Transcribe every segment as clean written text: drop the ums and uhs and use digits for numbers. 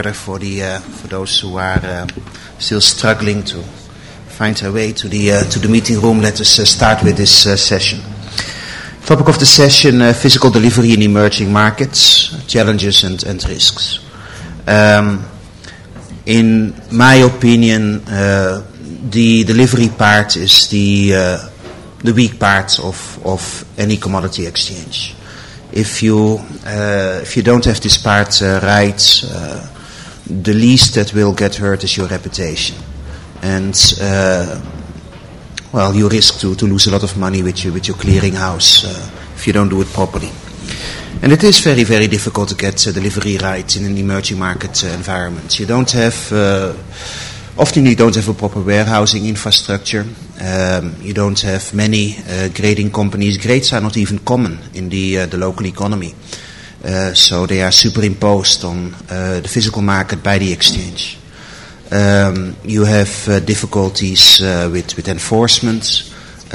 interpreter for those who are still struggling to find their way to the meeting room. Let us start with this session. Topic of the session: physical delivery in emerging markets, challenges and risks. In my opinion, the delivery part is the weak part of any commodity exchange. If you don't have this part right, the least that will get hurt is your reputation, and you risk to lose a lot of money with your clearinghouse if you don't do it properly. And it is very, very difficult to get delivery right in an emerging market environment. Often you don't have a proper warehousing infrastructure. You don't have many grading companies. Grades are not even common in the local economy. So they are superimposed on the physical market by the exchange. You have difficulties with enforcement.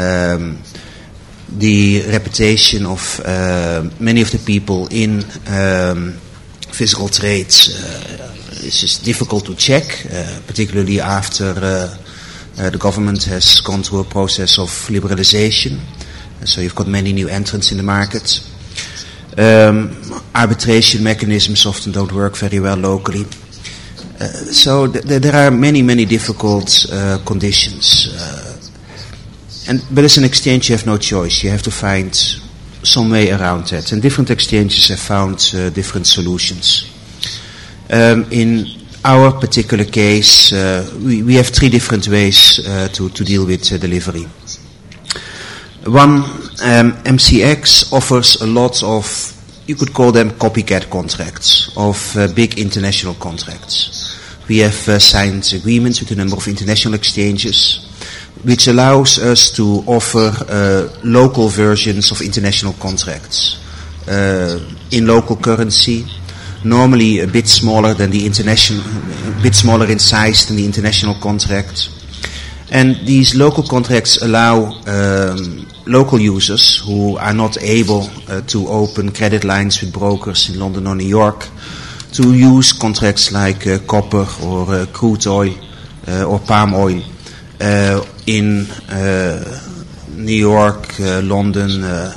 The reputation of many of the people in physical trades is just difficult to check, particularly after the government has gone through a process of liberalization. So you've got many new entrants in the market. Arbitration mechanisms often don't work very well locally. So there are many, many difficult conditions. But as an exchange, you have no choice. You have to find some way around that. And different exchanges have found different solutions. In our particular case, we have three different ways to deal with delivery. One, MCX offers a lot of, you could call them copycat contracts, of big international contracts. We have signed agreements with a number of international exchanges, which allows us to offer local versions of international contracts in local currency, normally a bit smaller than the international, a bit smaller in size than the international contract. And these local contracts allow local users who are not able to open credit lines with brokers in London or New York to use contracts like copper or crude oil or palm oil in New York, London,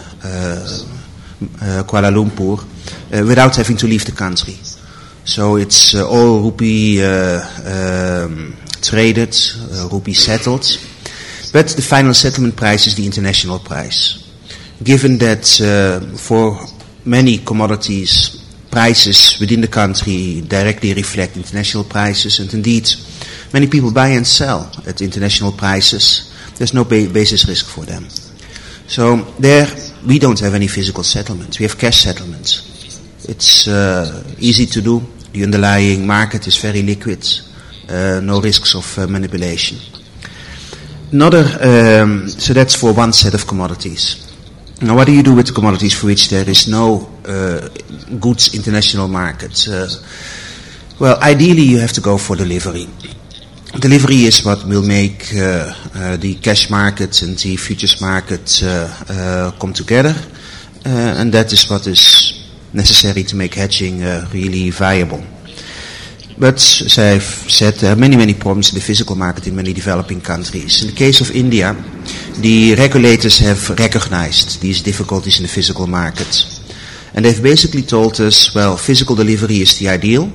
Kuala Lumpur, without having to leave the country. So it's all rupee traded, rupee settled, but the final settlement price is the international price. Given that for many commodities, prices within the country directly reflect international prices, and indeed many people buy and sell at international prices, there's no basis risk for them. So there we don't have any physical settlement. We have cash settlements. It's easy to do. The underlying market is very liquid. No risks of manipulation. So that's for one set of commodities. Now, what do you do with commodities for which there is no goods international market? Ideally you have to go for delivery. Delivery is what will make the cash market and the futures market come together, and that is what is necessary to make hedging really viable. But as I've said, there are many, many problems in the physical market in many developing countries. In the case of India, the regulators have recognized these difficulties in the physical market, and they've basically told us, physical delivery is the ideal,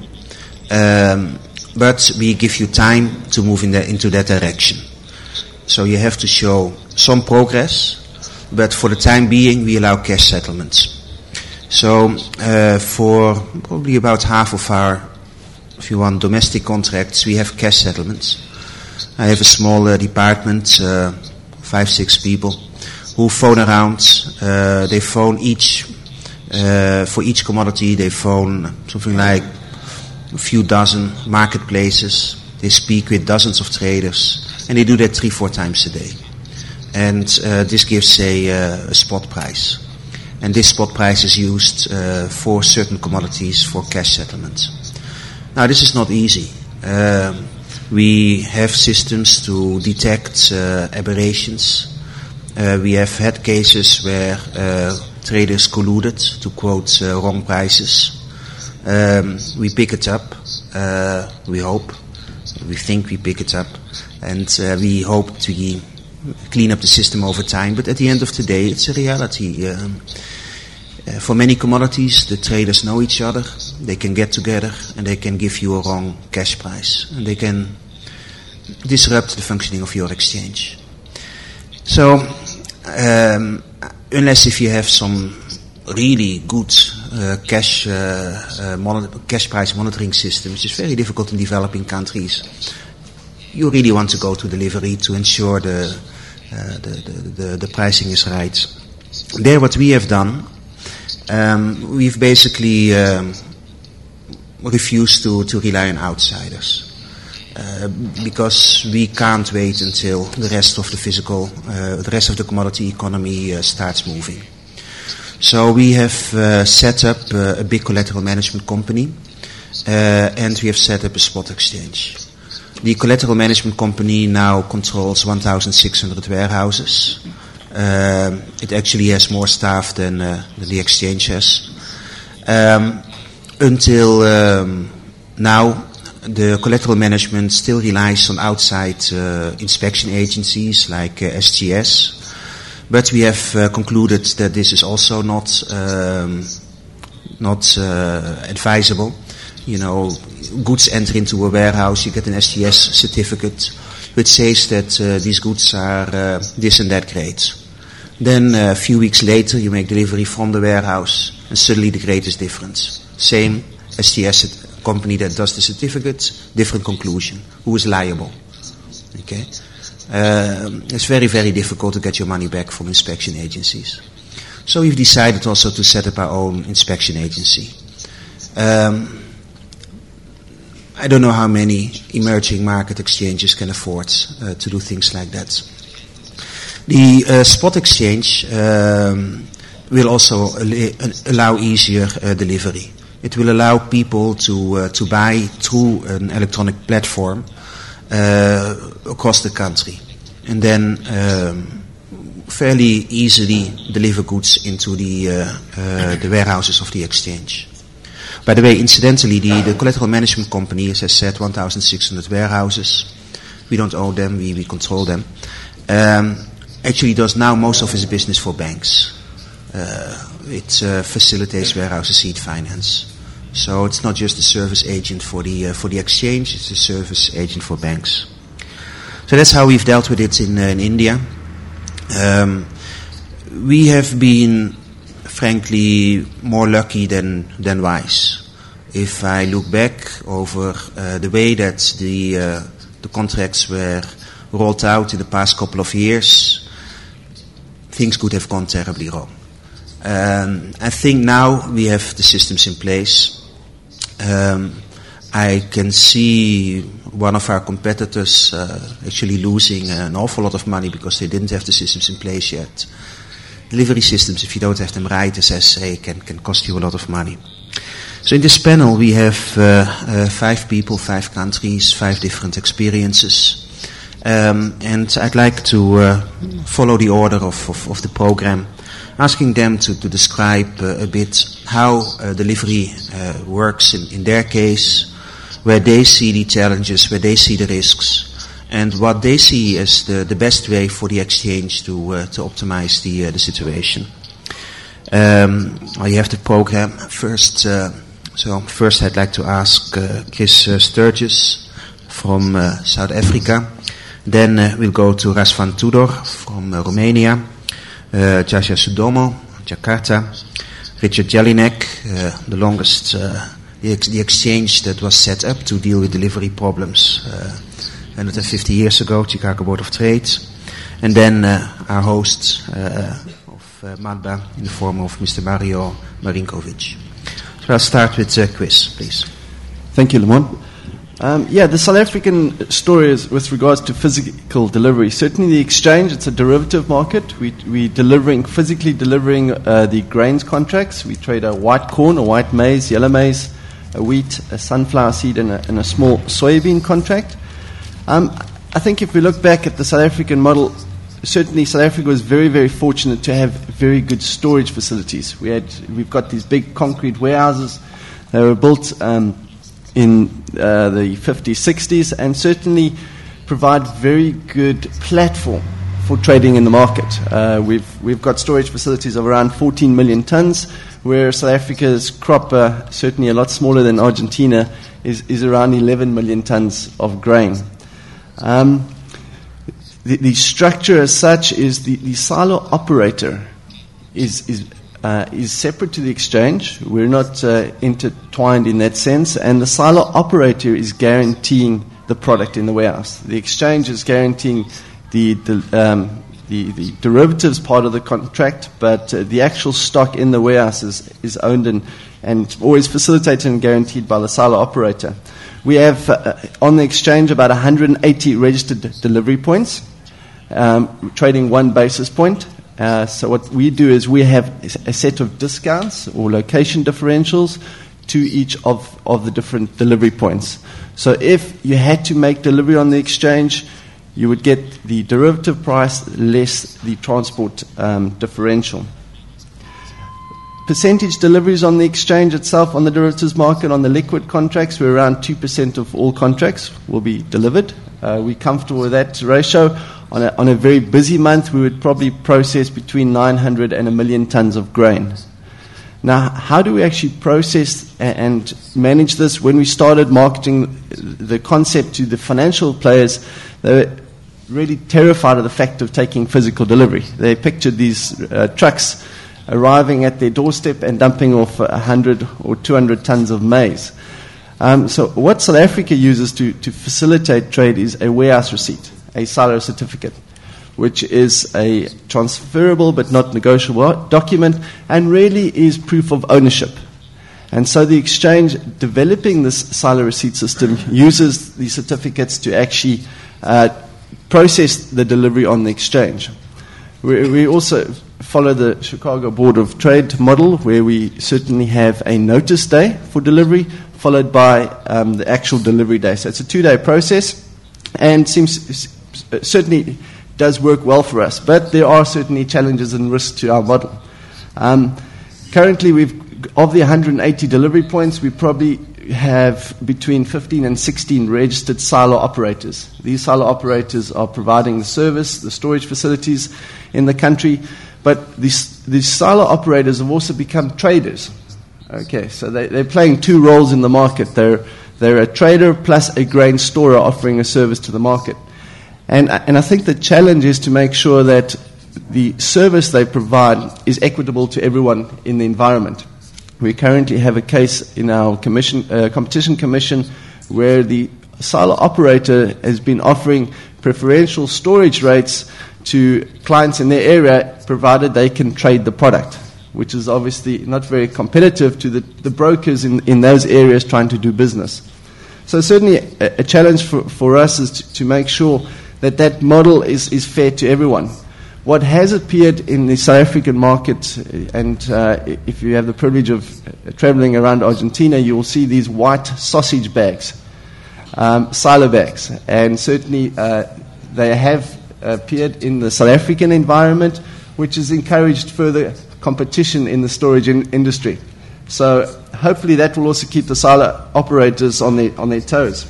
but we give you time to move into that direction. So you have to show some progress, but for the time being we allow cash settlements. So for probably about half of our, if you want, domestic contracts, we have cash settlements. I have a small department, 5-6 people, who phone around. They phone for each commodity, they phone something like a few dozen marketplaces. They speak with dozens of traders, and they do that 3-4 times a day. And this gives a spot price. And this spot price is used for certain commodities for cash settlement. Now, this is not easy. We have systems to detect aberrations. We have had cases where traders colluded to quote wrong prices. We pick it up. We hope. We think we pick it up. And we hope to clean up the system over time. But at the end of the day, it's a reality. For many commodities, the traders know each other. They can get together and they can give you a wrong cash price. And they can disrupt the functioning of your exchange. So, unless if you have some really good cash price monitoring system, which is very difficult in developing countries, you really want to go to delivery to ensure the pricing is right. There, what we have done, we've basically refused to rely on outsiders. Because we can't wait until the rest of the commodity economy starts moving. So we have set up a big collateral management company, and we have set up a spot exchange. The collateral management company now controls 1,600 warehouses. It actually has more staff than the exchange has. Until now, the collateral management still relies on outside inspection agencies like SGS, but we have concluded that this is also not advisable. You know, goods enter into a warehouse, you get an SGS certificate which says that these goods are this and that grade. Then a few weeks later you make delivery from the warehouse and suddenly the grade is different. Same SGS company that does the certificate, different conclusion. Who is liable? Okay, it's very, very difficult to get your money back from inspection agencies. So we've decided also to set up our own inspection agency. I don't know how many emerging market exchanges can afford to do things like that. The spot exchange will also allow easier delivery. It will allow people to buy through an electronic platform across the country, and then fairly easily deliver goods into the warehouses of the exchange. By the way, incidentally, the collateral management company, as I said, 1,600 warehouses. We don't own them; we control them. Actually, does now most of its business for banks. It facilitates warehouse receipt finance. So it's not just a service agent for the exchange; it's a service agent for banks. So that's how we've dealt with it in India. We have been, frankly, more lucky than wise. If I look back over the way that the contracts were rolled out in the past couple of years, things could have gone terribly wrong. I think now we have the systems in place. I can see one of our competitors actually losing an awful lot of money because they didn't have the systems in place yet. Delivery systems, if you don't have them right, as I say, can cost you a lot of money. So in this panel we have 5 people, 5 countries, 5 different experiences. And I'd like to follow the order of the program, asking them to describe a bit how delivery works in their case, where they see the challenges, where they see the risks, and what they see as the best way for the exchange to optimize the situation. You have the program first. So first I'd like to ask Chris Sturgis from South Africa. Then we'll go to Razvan Tudor from Romania, Jasha Sudomo, Jakarta, Richard Jelinek, the longest, the exchange that was set up to deal with delivery problems 150 years ago, Chicago Board of Trade, and then our host of MADBA in the form of Mr. Mario Marinkovic. So I'll start with Chris, please. Thank you, Lemon. The South African story is with regards to physical delivery. Certainly the exchange, it's a derivative market. We're physically delivering the grains contracts. We trade a white corn, a white maize, yellow maize, a wheat, a sunflower seed, and a small soybean contract. I think if we look back at the South African model, certainly South Africa was very, very fortunate to have very good storage facilities. We've got these big concrete warehouses. They were built in the 50s, 60s, and certainly provide very good platform for trading in the market. We've got storage facilities of around 14 million tons, where South Africa's crop, certainly a lot smaller than Argentina, is around 11 million tons of grain. The structure as such is the silo operator is separate to the exchange. We're not intertwined in that sense, and the silo operator is guaranteeing the product in the warehouse. The exchange is guaranteeing the derivatives part of the contract, but the actual stock in the warehouse is owned and always facilitated and guaranteed by the silo operator. We have on the exchange about 180 registered delivery points, trading 1 basis point. So what we do is we have a set of discounts or location differentials to each of the different delivery points. So if you had to make delivery on the exchange, you would get the derivative price less the transport differential. Percentage deliveries on the exchange itself, on the derivatives market, on the liquid contracts, we're around 2% of all contracts will be delivered. We're comfortable with that ratio. On a very busy month, we would probably process between 900 and 1 million tons of grain. Now, how do we actually process and manage this? When we started marketing the concept to the financial players, they were really terrified of the fact of taking physical delivery. They pictured these trucks arriving at their doorstep and dumping off 100 or 200 tons of maize. So what South Africa uses to facilitate trade is a warehouse receipt, a silo certificate, which is a transferable but not negotiable document and really is proof of ownership. And so the exchange developing this silo receipt system uses the certificates to actually process the delivery on the exchange. We also follow the Chicago Board of Trade model, where we certainly have a notice day for delivery, followed by the actual delivery day. So it's a 2-day process, and certainly does work well for us. But there are certainly challenges and risks to our model. Currently, of the 180 delivery points, we probably have between 15 and 16 registered silo operators. These silo operators are providing the service, the storage facilities in the country, but these silo operators have also become traders. Okay, so they're playing 2 roles in the market. They're a trader plus a grain storer offering a service to the market. And I think the challenge is to make sure that the service they provide is equitable to everyone in the environment. We currently have a case in our competition commission where the silo operator has been offering preferential storage rates to clients in their area, provided they can trade the product, which is obviously not very competitive to the brokers in those areas trying to do business. So certainly a challenge for us is to make sure that model is fair to everyone. What has appeared in the South African market, and if you have the privilege of traveling around Argentina, you will see these white sausage bags, silo bags. And certainly they have appeared in the South African environment, which has encouraged further competition in the storage industry. So hopefully that will also keep the silo operators on their toes.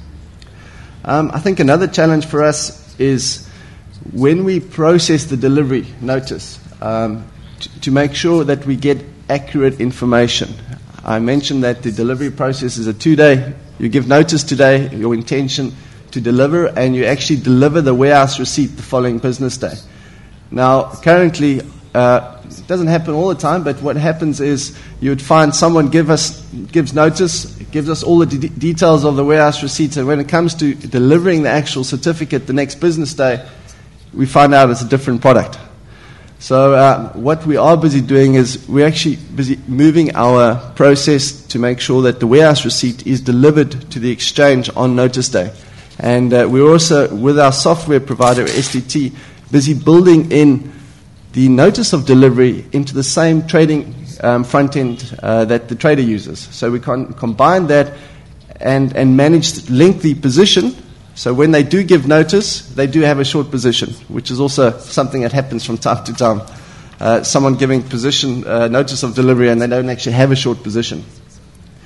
I think another challenge for us is when we process the delivery notice, to make sure that we get accurate information. I mentioned that the delivery process is a 2-day. You give notice today, your intention to deliver, and you actually deliver the warehouse receipt the following business day. Now, currently, it doesn't happen all the time, but what happens is you would find someone gives notice, gives us all the details of the warehouse receipts, and when it comes to delivering the actual certificate the next business day, we find out it's a different product. So what we are busy doing is we're actually busy moving our process to make sure that the warehouse receipt is delivered to the exchange on notice day. And we're also, with our software provider, STT, busy building in the notice of delivery into the same trading front end that the trader uses. So we can combine that and manage to link the position. So when they do give notice, they do have a short position, which is also something that happens from time to time. Someone giving position notice of delivery and they don't actually have a short position.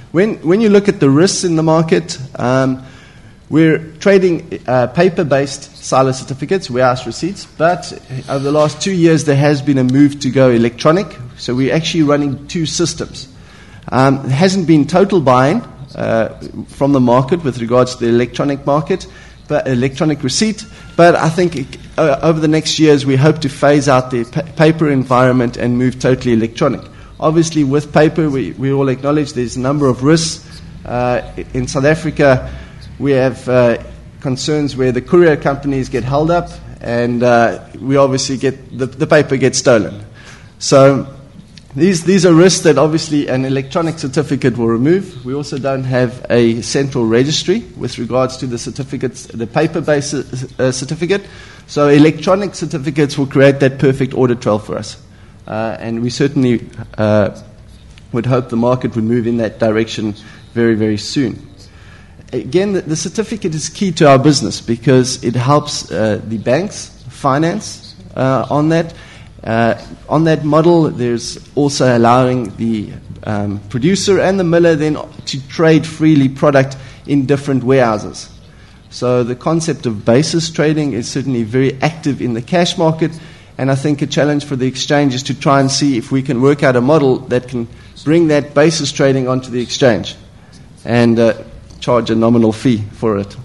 When you look at the risks in the market, we're trading paper-based silo certificates, warehouse receipts, but over the last 2 years there has been a move to go electronic, so we're actually running two systems. There hasn't been total buy-in from the market with regards to the electronic market, but electronic receipt, but I think over the next years we hope to phase out the paper environment and move totally electronic. Obviously with paper we all acknowledge there's a number of risks. In South Africa we have concerns where the courier companies get held up and we obviously get the paper gets stolen. So these are risks that obviously an electronic certificate will remove. We also don't have a central registry with regards to the certificates, the paper-based certificate. So electronic certificates will create that perfect audit trail for us. And we certainly would hope the market would move in that direction very, very soon. Again, the certificate is key to our business because it helps the banks finance on that. On that model, there's also allowing the producer and the miller then to trade freely product in different warehouses. So the concept of basis trading is certainly very active in the cash market, and I think a challenge for the exchange is to try and see if we can work out a model that can bring that basis trading onto the exchange and charge a nominal fee for it.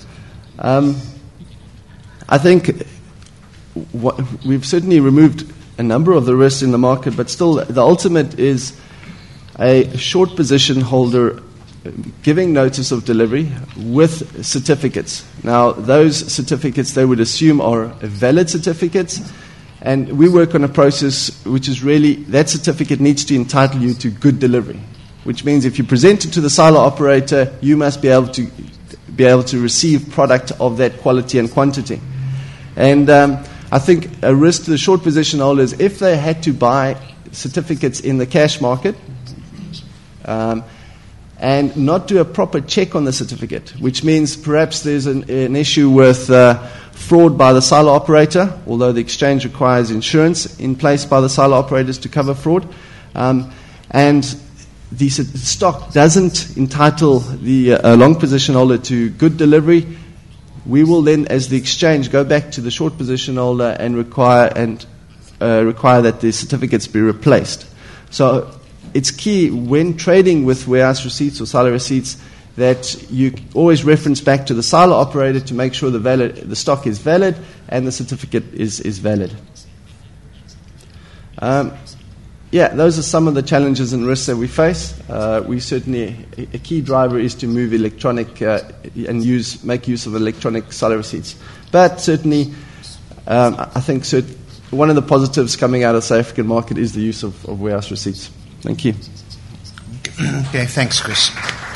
I think we've certainly removed a number of the risks in the market, but still the ultimate is a short position holder giving notice of delivery with certificates. Now, those certificates they would assume are valid certificates, and we work on a process which is really that certificate needs to entitle you to good delivery, which means if you present it to the silo operator, you must be able to receive product of that quality and quantity. And I think a risk to the short position holders, if they had to buy certificates in the cash market and not do a proper check on the certificate, which means perhaps there's an issue with fraud by the silo operator, although the exchange requires insurance in place by the silo operators to cover fraud, and the stock doesn't entitle the long position holder to good delivery, we will then, as the exchange, go back to the short position holder and require that the certificates be replaced. So it's key when trading with warehouse receipts or silo receipts that you always reference back to the silo operator to make sure the stock is valid and the certificate is valid. Those are some of the challenges and risks that we face. We certainly, a key driver is to move electronic and make use of electronic silo receipts. But certainly, I think one of the positives coming out of the South African market is the use of warehouse receipts. Thank you. Okay, thanks, Chris.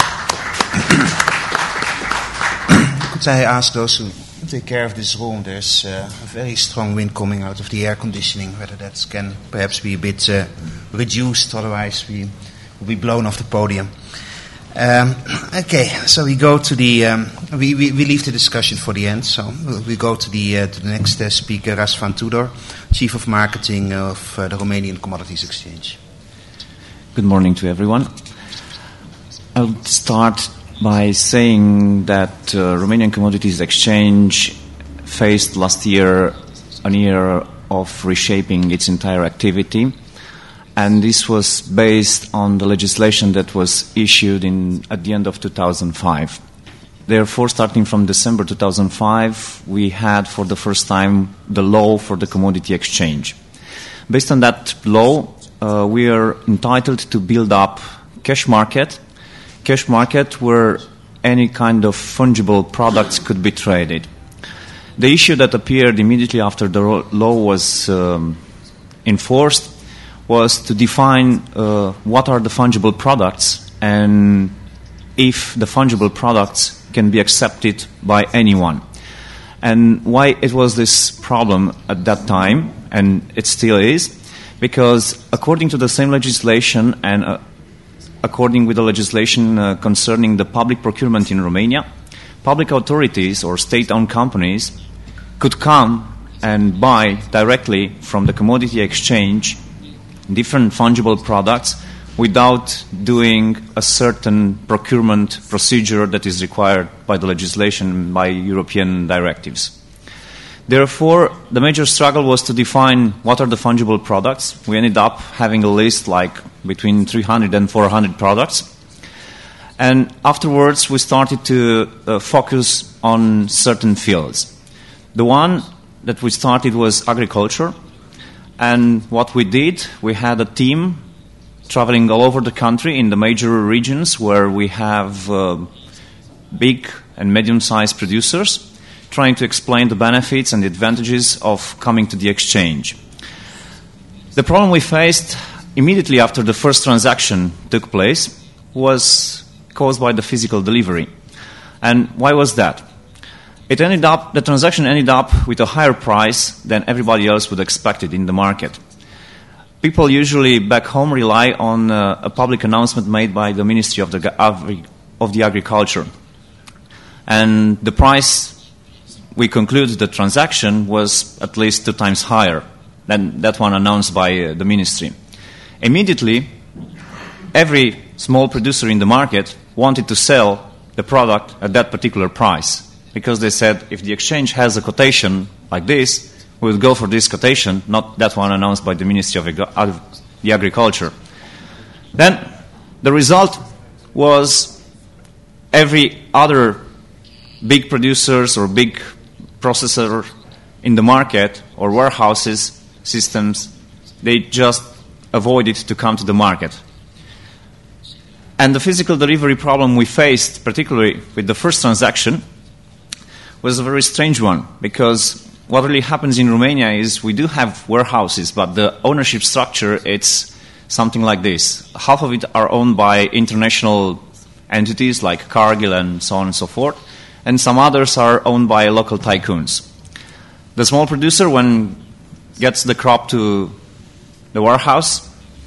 Could I ask those who take care of this room, there's a very strong wind coming out of the air conditioning, whether that can perhaps be a bit reduced, otherwise we will be blown off the podium. Okay, so we go to the, we leave the discussion for the end, so we go to the next speaker, Razvan Tudor, Chief of Marketing of the Romanian Commodities Exchange. Good morning to everyone. I'll start by saying that Romanian Commodities Exchange faced last year a year of reshaping its entire activity, and this was based on the legislation that was issued at the end of 2005. Therefore, starting from December 2005, we had for the first time the law for the commodity exchange. Based on that law, we are entitled to build up cash market where any kind of fungible products could be traded. The issue that appeared immediately after the law was enforced was to define what are the fungible products and if the fungible products can be accepted by anyone. And why it was this problem at that time, and it still is, because according to the same legislation and according with the legislation concerning the public procurement in Romania, public authorities or state-owned companies could come and buy directly from the commodity exchange different fungible products without doing a certain procurement procedure that is required by the legislation, by European directives. Therefore, the major struggle was to define what are the fungible products. We ended up having a list like between 300 and 400 products. And afterwards, we started to focus on certain fields. The one that we started was agriculture. And what we did, we had a team traveling all over the country in the major regions where we have big and medium-sized producers, trying to explain the benefits and the advantages of coming to the exchange. The problem we faced immediately after the first transaction took place was caused by the physical delivery. And why was that? The transaction ended up with a higher price than everybody else would expect it in the market. People usually back home rely on a public announcement made by the Ministry of the Agriculture. And the price we concluded the transaction was at least 2 times higher than that one announced by the ministry. Immediately, every small producer in the market wanted to sell the product at that particular price because they said if the exchange has a quotation like this, we would go for this quotation, not that one announced by the Ministry of the Agriculture. Then the result was every other big producers or big processor in the market or warehouses, systems, they just avoided to come to the market. And the physical delivery problem we faced, particularly with the first transaction, was a very strange one because what really happens in Romania is we do have warehouses, but the ownership structure, it's something like this. Half of it are owned by international entities like Cargill and so on and so forth, and some others are owned by local tycoons. The small producer, when gets the crop to the warehouse,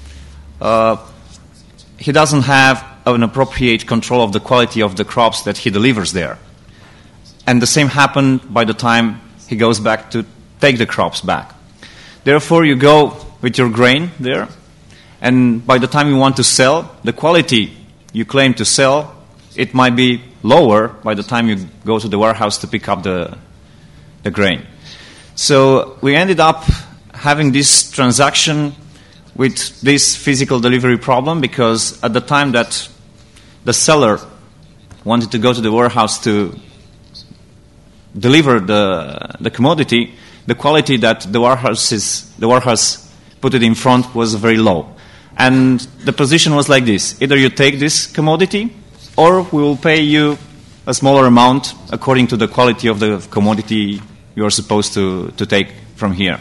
he doesn't have an appropriate control of the quality of the crops that he delivers there. And the same happened by the time he goes back to take the crops back. Therefore, you go with your grain there, and by the time you want to sell, the quality you claim to sell, it might be lower by the time you go to the warehouse to pick up the grain. So we ended up having this transaction with this physical delivery problem because at the time that the seller wanted to go to the warehouse to deliver the commodity, the quality that the warehouse put it in front was very low. And the position was like this: either you take this commodity or we will pay you a smaller amount according to the quality of the commodity you are supposed to take from here.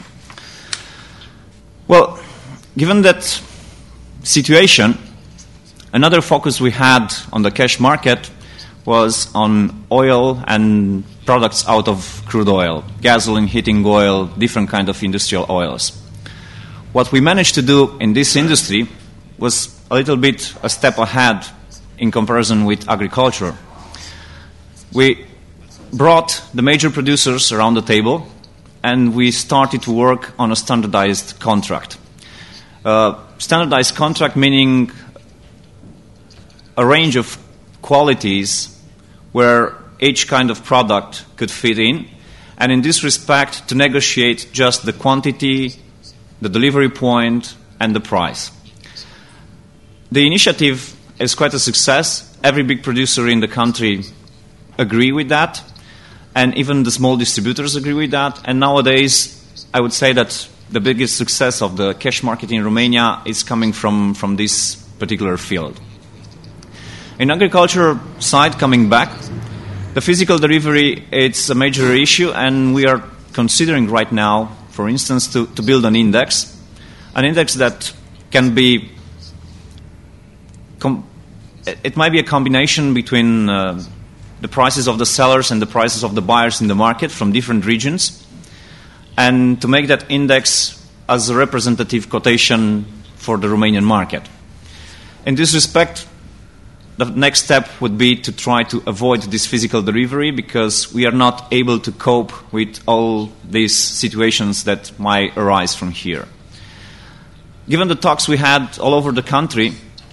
Well, given that situation, another focus we had on the cash market was on oil and products out of crude oil, gasoline, heating oil, different kind of industrial oils. What we managed to do in this industry was a little bit a step ahead in comparison with agriculture. We brought the major producers around the table and we started to work on a standardized contract. Standardized contract meaning a range of qualities where each kind of product could fit in, and in this respect to negotiate just the quantity, the delivery point, and the price. The initiative is quite a success. Every big producer in the country agree with that, and even the small distributors agree with that. And nowadays, I would say that the biggest success of the cash market in Romania is coming from this particular field. In agriculture side, coming back, the physical delivery, it's a major issue, and we are considering right now, for instance, to build an index that can be, it might be a combination between the prices of the sellers and the prices of the buyers in the market from different regions, and to make that index as a representative quotation for the Romanian market. In this respect, the next step would be to try to avoid this physical delivery because we are not able to cope with all these situations that might arise from here. Given the talks we had all over the country,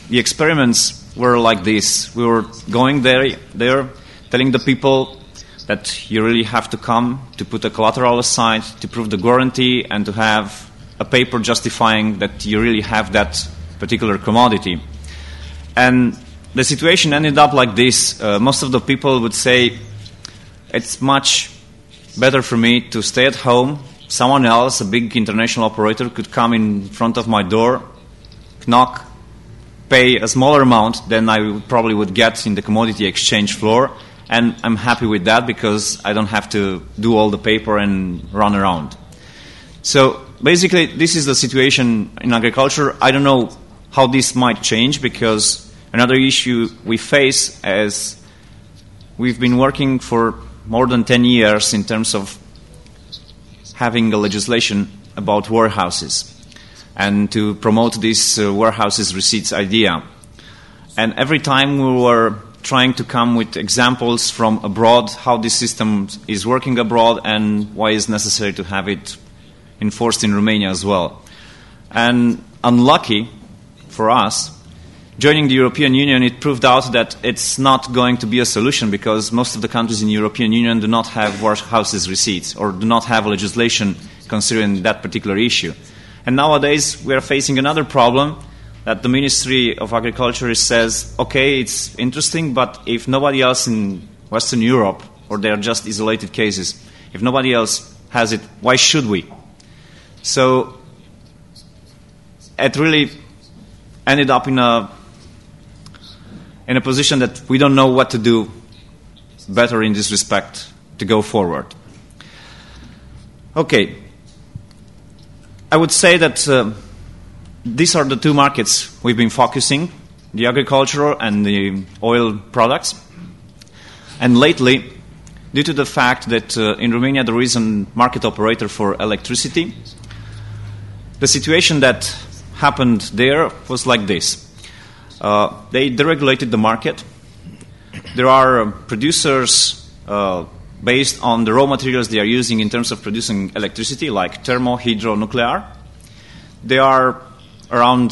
the experiments were like this. We were going there, telling the people that you really have to come to put a collateral aside, to prove the guarantee, and to have a paper justifying that you really have that particular commodity. And the situation ended up like this. Most of the people would say, it's much better for me to stay at home. Someone else, a big international operator, could come in front of my door, knock, pay a smaller amount than I probably would get in the commodity exchange floor, and I'm happy with that because I don't have to do all the paper and run around. So basically, this is the situation in agriculture. I don't know how this might change, because another issue we face as we've been working for more than 10 years in terms of having a legislation about warehouses and to promote this warehouses receipts idea. And every time we were trying to come with examples from abroad, how this system is working abroad and why it's necessary to have it enforced in Romania as well. And unlucky for us, joining the European Union, it proved out that it's not going to be a solution, because most of the countries in the European Union do not have warehouses receipts or do not have legislation considering that particular issue. And nowadays we are facing another problem, that the Ministry of Agriculture says, okay, it's interesting, but if nobody else in Western Europe, or they are just isolated cases, if nobody else has it, why should we? So it really ended up in a position that we don't know what to do better in this respect to go forward. Okay. I would say that these are the two markets we've been focusing, the agricultural and the oil products. And lately, due to the fact that in Romania there is a market operator for electricity, the situation that happened there was like this. They deregulated the market. There are producers based on the raw materials they are using in terms of producing electricity, like thermo, hydro, nuclear. There are around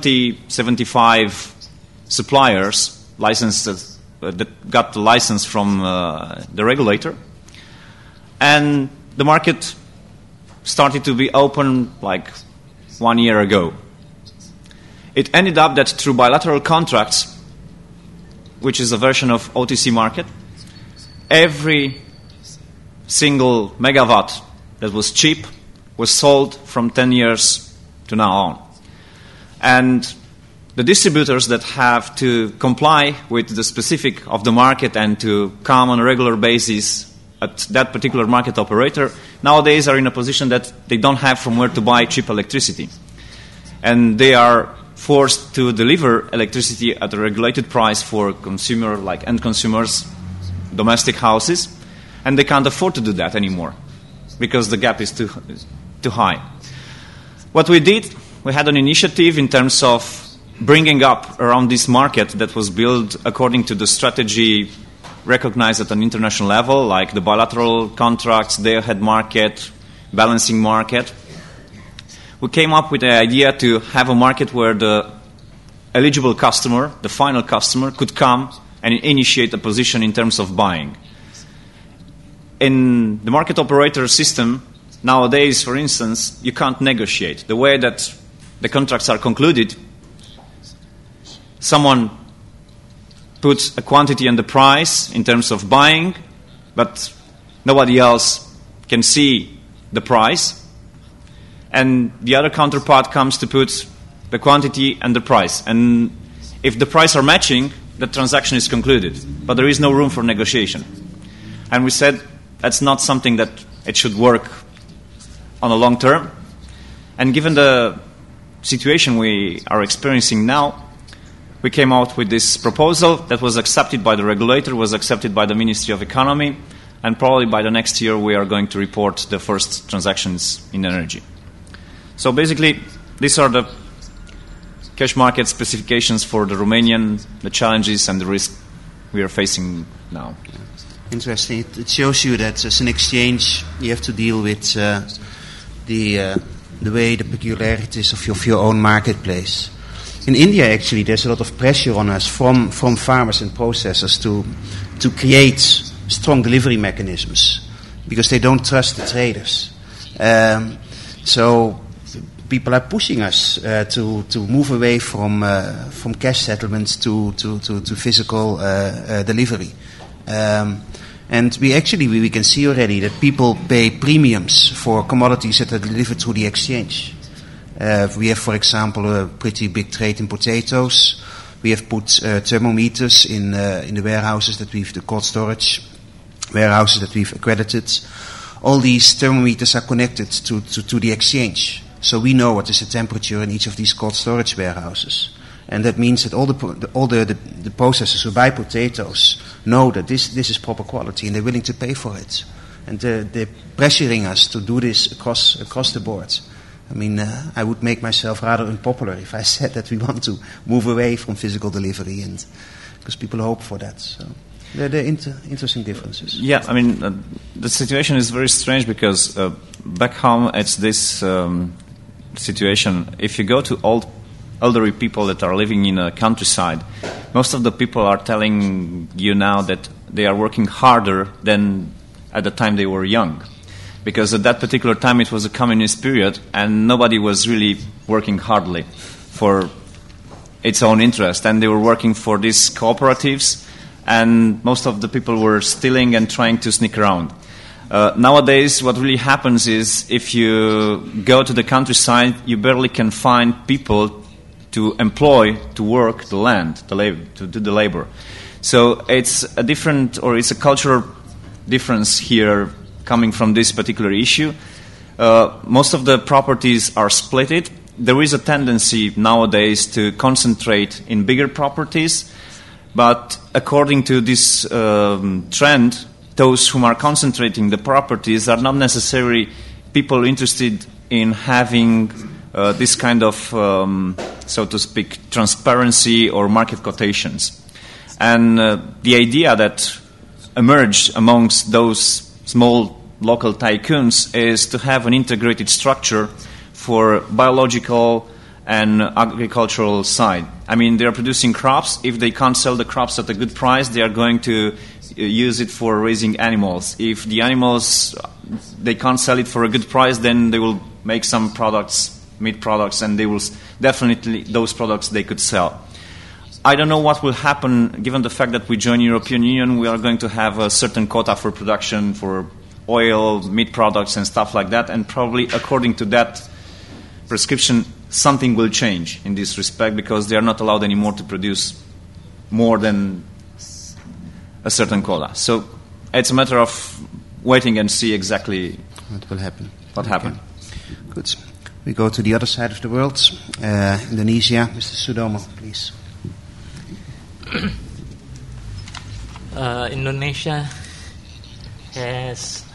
75 suppliers licensed that got the license from the regulator. And the market started to be open like 1 year ago. It ended up that through bilateral contracts, which is a version of OTC market, every single megawatt that was cheap was sold from 10 years to now on. And the distributors that have to comply with the specific of the market and to come on a regular basis at that particular market operator nowadays are in a position that they don't have from where to buy cheap electricity. And they are forced to deliver electricity at a regulated price for consumer, like end consumers, domestic houses, and they can't afford to do that anymore because the gap is too high. What we did, we had an initiative in terms of bringing up around this market that was built according to the strategy recognized at an international level, like the bilateral contracts, day-ahead market, balancing market. We came up with the idea to have a market where the eligible customer, the final customer, could come and initiate a position in terms of buying. In the market operator system, nowadays, for instance, you can't negotiate. The way that the contracts are concluded, someone puts a quantity and the price in terms of buying, but nobody else can see the price. And the other counterpart comes to put the quantity and the price. And if the price are matching, the transaction is concluded. But there is no room for negotiation. And we said that's not something that it should work on a long term. And given the situation we are experiencing now, we came out with this proposal that was accepted by the regulator, was accepted by the Ministry of Economy, and probably by the next year we are going to report the first transactions in energy. So basically, these are the cash market specifications for the Romanian, the challenges and the risk we are facing now. Interesting. It shows you that as an exchange, you have to deal with the way, the peculiarities of your own marketplace. In India, actually, there's a lot of pressure on us from farmers and processors to create strong delivery mechanisms because they don't trust the traders. So people are pushing us to move away from cash settlements to physical delivery. And we can see already that people pay premiums for commodities that are delivered through the exchange. We have, for example, a pretty big trade in potatoes. We have put thermometers in the warehouses the cold storage warehouses that we've accredited. All these thermometers are connected to the exchange. So we know what is the temperature in each of these cold storage warehouses. And that means that all the processors who buy potatoes know that this is proper quality and they're willing to pay for it. And they're pressuring us to do this across the board. I mean, I would make myself rather unpopular if I said that we want to move away from physical delivery, and because people hope for that. So there are interesting differences. Yeah, I mean, the situation is very strange because back home it's this situation. If you go to elderly people that are living in a countryside, most of the people are telling you now that they are working harder than at the time they were young. Because at that particular time it was a communist period and nobody was really working hardly for its own interest. And they were working for these cooperatives and most of the people were stealing and trying to sneak around. Nowadays what really happens is if you go to the countryside, you barely can find people to employ to work the land, to do the labor. So it's it's a cultural difference here coming from this particular issue. Most of the properties are splitted. There is a tendency nowadays to concentrate in bigger properties, but according to this trend, those who are concentrating the properties are not necessarily people interested in having this kind of, so to speak, transparency or market quotations. And the idea that emerged amongst those small local tycoons is to have an integrated structure for biological and agricultural side. I mean, they are producing crops. If they can't sell the crops at a good price, they are going to use it for raising animals. If the animals, they can't sell it for a good price, then they will make some products, meat products, and they will definitely, those products they could sell. I don't know what will happen given the fact that we join European Union. We are going to have a certain quota for production for oil, meat products and stuff like that, and probably according to that prescription something will change in this respect because they are not allowed anymore to produce more than a certain quota. So it's a matter of waiting and see exactly what will happen. What happened. Good. We go to the other side of the world, Indonesia. Mr. Sudomo, please. Indonesia has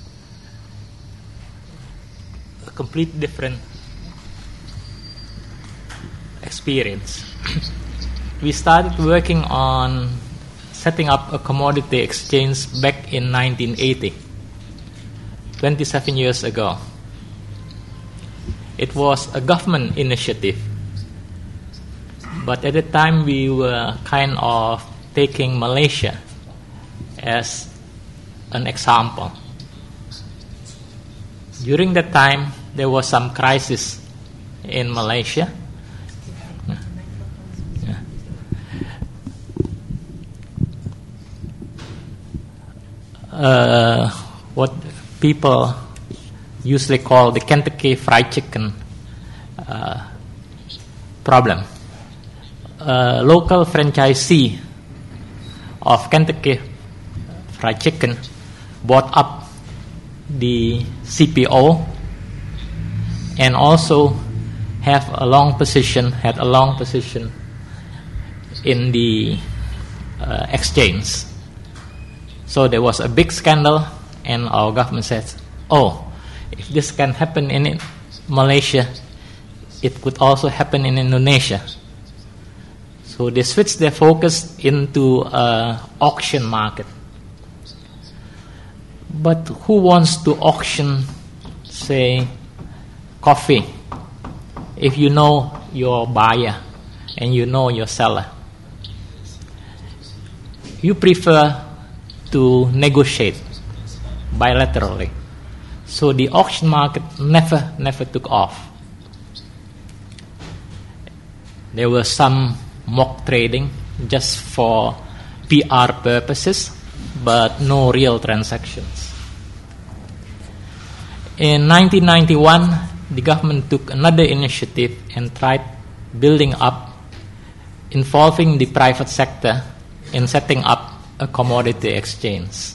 a complete different experience. We started working on setting up a commodity exchange back in 1980, 27 years ago. It was a government initiative. But at the time, we were kind of taking Malaysia as an example. During that time, there was some crisis in Malaysia. What people usually call the Kentucky Fried Chicken problem. Local franchisee of Kentucky Fried Chicken bought up the CPO and also had a long position in the exchange. So there was a big scandal, and our government said, "Oh, if this can happen in Malaysia, it could also happen in Indonesia." So they switched their focus into an auction market. But who wants to auction, say, coffee, if you know your buyer and you know your seller. You prefer to negotiate bilaterally. So the auction market never took off. There was some mock trading just for PR purposes, but no real transactions. In 1991, the government took another initiative and tried building up, involving the private sector in setting up a commodity exchange.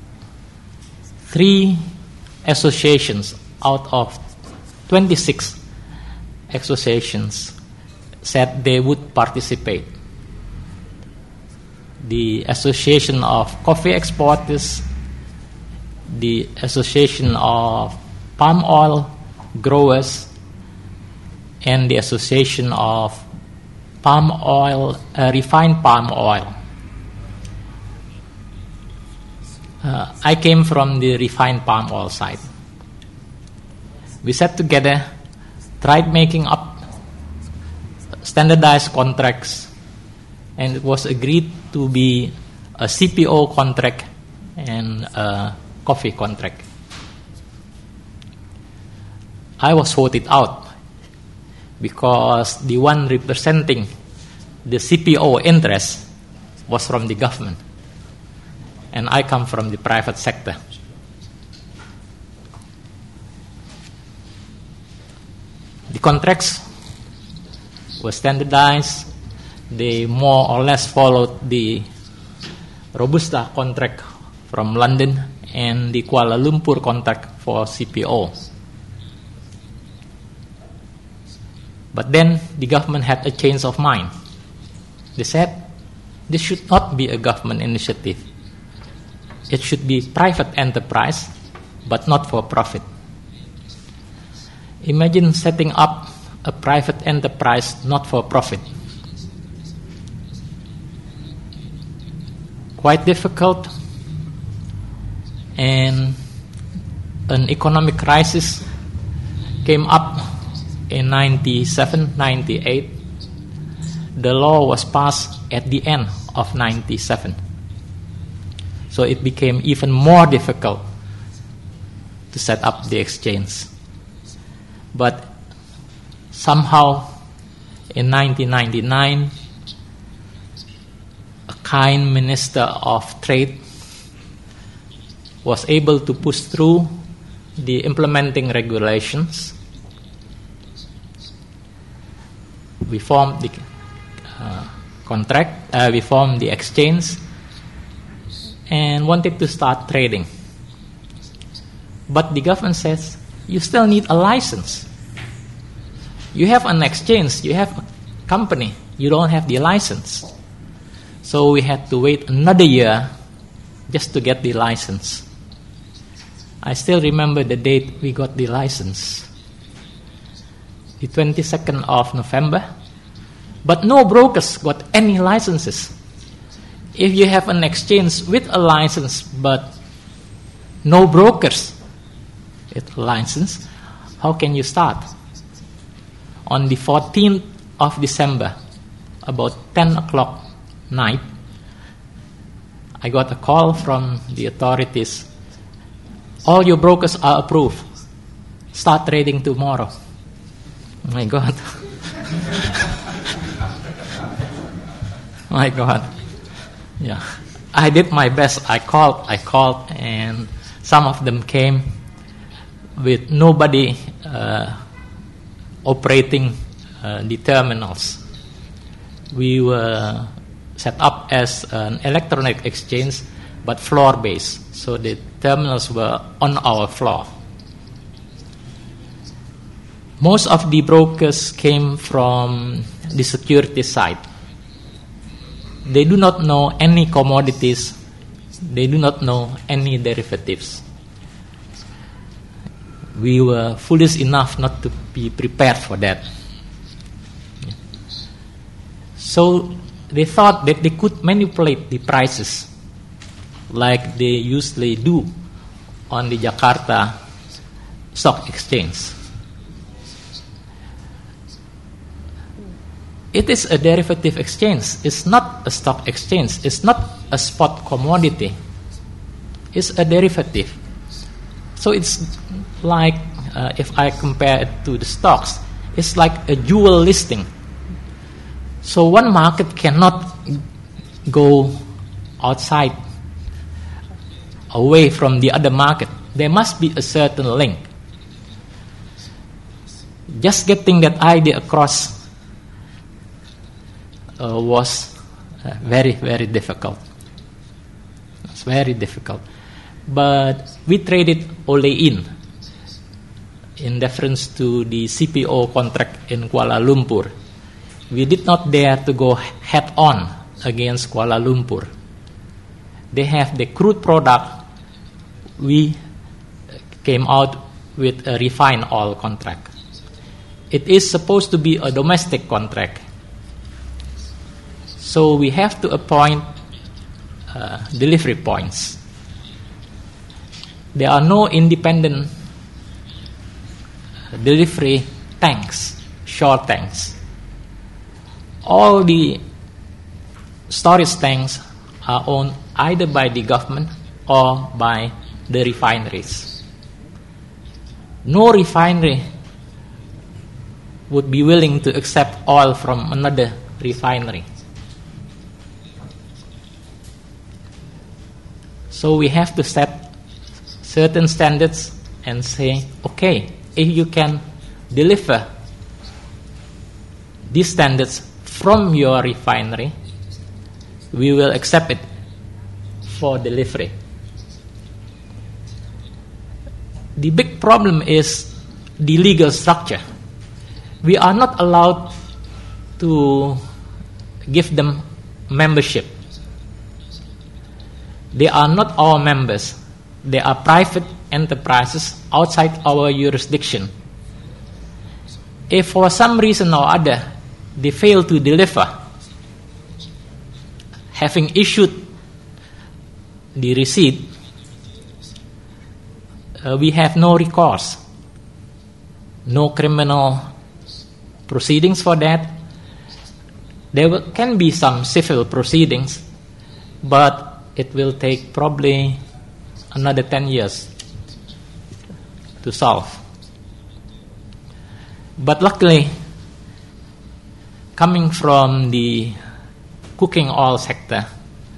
3 associations out of 26 associations said they would participate. The Association of Coffee Exporters, the Association of Palm Oil Growers, and the Association of Palm Oil, Refined Palm Oil. I came from the refined palm oil side. We sat together, tried making up standardized contracts, and it was agreed to be a CPO contract and a coffee contract. I was voted out because the one representing the CPO interest was from the government, and I come from the private sector. The contracts were standardized. They more or less followed the Robusta contract from London and the Kuala Lumpur contract for CPO. But then the government had a change of mind. They said this should not be a government initiative. It should be private enterprise, but not for profit. Imagine setting up a private enterprise not for profit. Quite difficult, and an economic crisis came up in 97, 98. The law was passed at the end of 97. So it became even more difficult to set up the exchange. But somehow in 1999, a kind Minister of Trade was able to push through the implementing regulations. We formed the we formed the exchange and wanted to start trading. But the government says, you still need a license. You have an exchange, you have a company, you don't have the license. So we had to wait another year just to get the license. I still remember the date we got the license, the 22nd of November. But no brokers got any licenses. If you have an exchange with a license but no brokers with a license, how can you start? On the 14th of December, about 10 o'clock night, I got a call from the authorities. All your brokers are approved. Start trading tomorrow. Oh my God. My God. Yeah. I did my best. I called, and some of them came with nobody operating the terminals. We were set up as an electronic exchange, but floor-based. So the terminals were on our floor. Most of the brokers came from the security side. They do not know any commodities. They do not know any derivatives. We were foolish enough not to be prepared for that. So they thought that they could manipulate the prices like they usually do on the Jakarta Stock Exchange. it is a derivative exchange. It's not a stock exchange. It's not a spot commodity. It's a derivative. So it's like, if I compare it to the stocks, it's like a dual listing. So one market cannot go outside, away from the other market. There must be a certain link. Just getting that idea across was very, very difficult. It's very difficult. But we traded all-in reference to the CPO contract in Kuala Lumpur. We did not dare to go head-on against Kuala Lumpur. They have the crude product. We came out with a refined oil contract. It is supposed to be a domestic contract. So we have to appoint delivery points. There are no independent delivery tanks, shore tanks. All the storage tanks are owned either by the government or by the refineries. No refinery would be willing to accept oil from another refinery. So we have to set certain standards and say, okay, if you can deliver these standards from your refinery, we will accept it for delivery. The big problem is the legal structure. We are not allowed to give them membership. They are not our members. They are private enterprises outside our jurisdiction. If for some reason or other they fail to deliver, having issued the receipt, we have no recourse, no criminal proceedings for that. There can be some civil proceedings, but it will take probably another 10 years to solve. But luckily, coming from the cooking oil sector,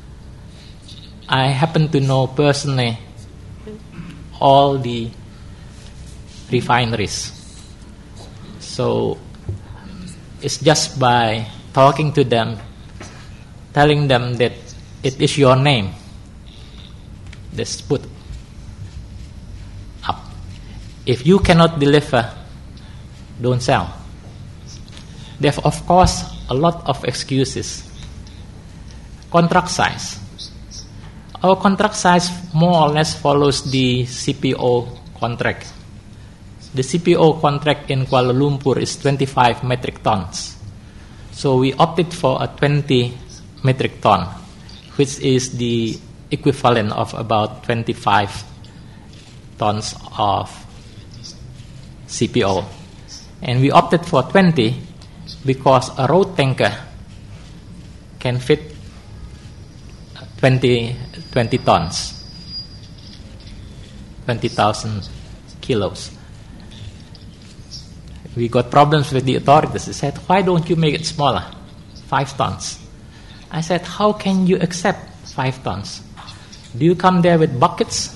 I happen to know personally all the refineries. So it's just by talking to them, telling them that it is your name, let's put up. If you cannot deliver, don't sell. There are, of course, a lot of excuses. Contract size. Our contract size more or less follows the CPO contract. The CPO contract in Kuala Lumpur is 25 metric tons. So we opted for a 20 metric ton, which is the equivalent of about 25 tons of CPO. And we opted for 20 because a road tanker can fit 20 tons, 20,000 kilos. We got problems with the authorities. They said, why don't you make it smaller, 5 tons? I said, how can you accept 5 tons? Do you come there with buckets?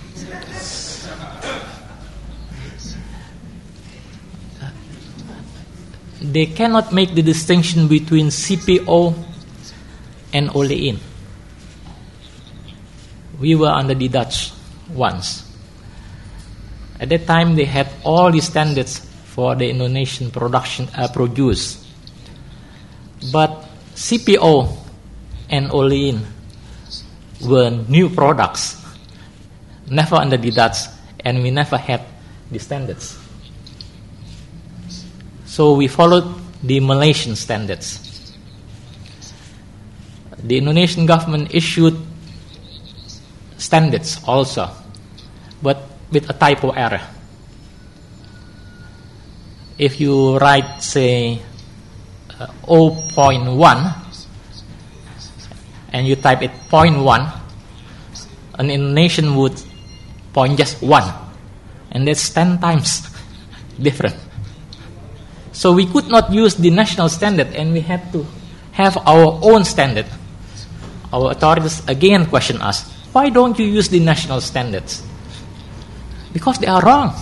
They cannot make the distinction between CPO and all-in. We were under the Dutch once. At that time, they had all the standards for the Indonesian produce. But CPO and all-in were new products, never under the Dutch, and we never had the standards. So we followed the Malaysian standards. The Indonesian government issued standards also, but with a typo error. If you write, say, 0.1 and you type it 0.1, an Indonesian would point just 1, and that's 10 times different. So we could not use the national standard, and we had to have our own standard. Our authorities again question us, why don't you use the national standards? Because they are wrong.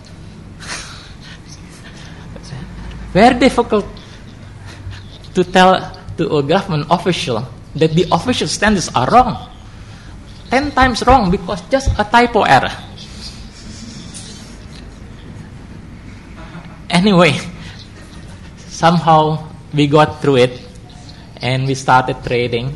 Very difficult to tell to a government official that the official standards are wrong. 10 times wrong because just a typo error. Anyway, somehow we got through it and we started trading.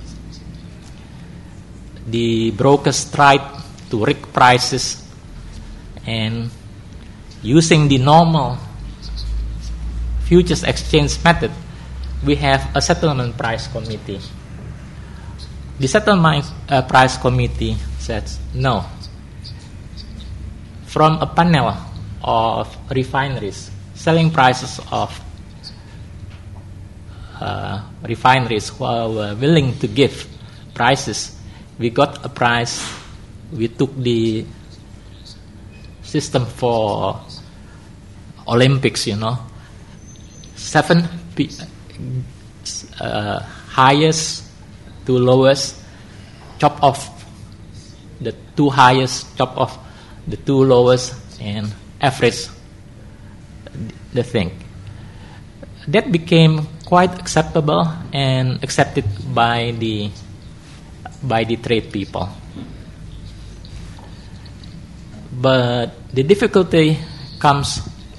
The brokers tried to rig prices, and using the normal futures exchange method, we have a settlement price committee. The settlement price committee says no. From a panel of refineries, selling prices of refineries who were willing to give prices, we got a price. We took the system for Olympics, 7 highest to lowest, chop off the 2 highest, chop off the 2 lowest, and average the thing. That became quite acceptable and accepted by the trade people. But the difficulty comes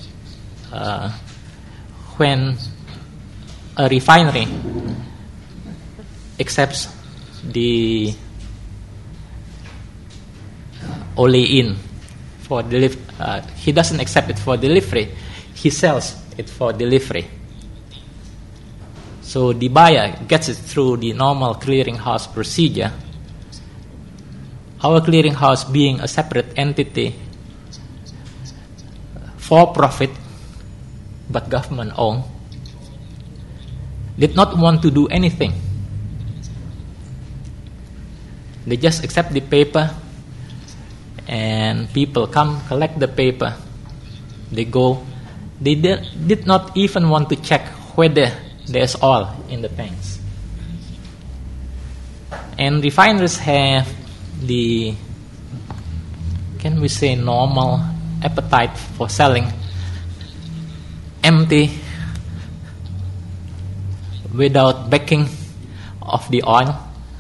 when a refinery accepts the olein for delivery. He doesn't accept it for delivery. He sells it for delivery. So the buyer gets it through the normal clearinghouse procedure. Our clearinghouse, being a separate entity, for profit but government owned, did not want to do anything. They just accept the paper, and people come collect the paper. They go. They did not even want to check whether there's oil in the tanks. And refineries have the, can we say, normal appetite for selling empty, without backing of the oil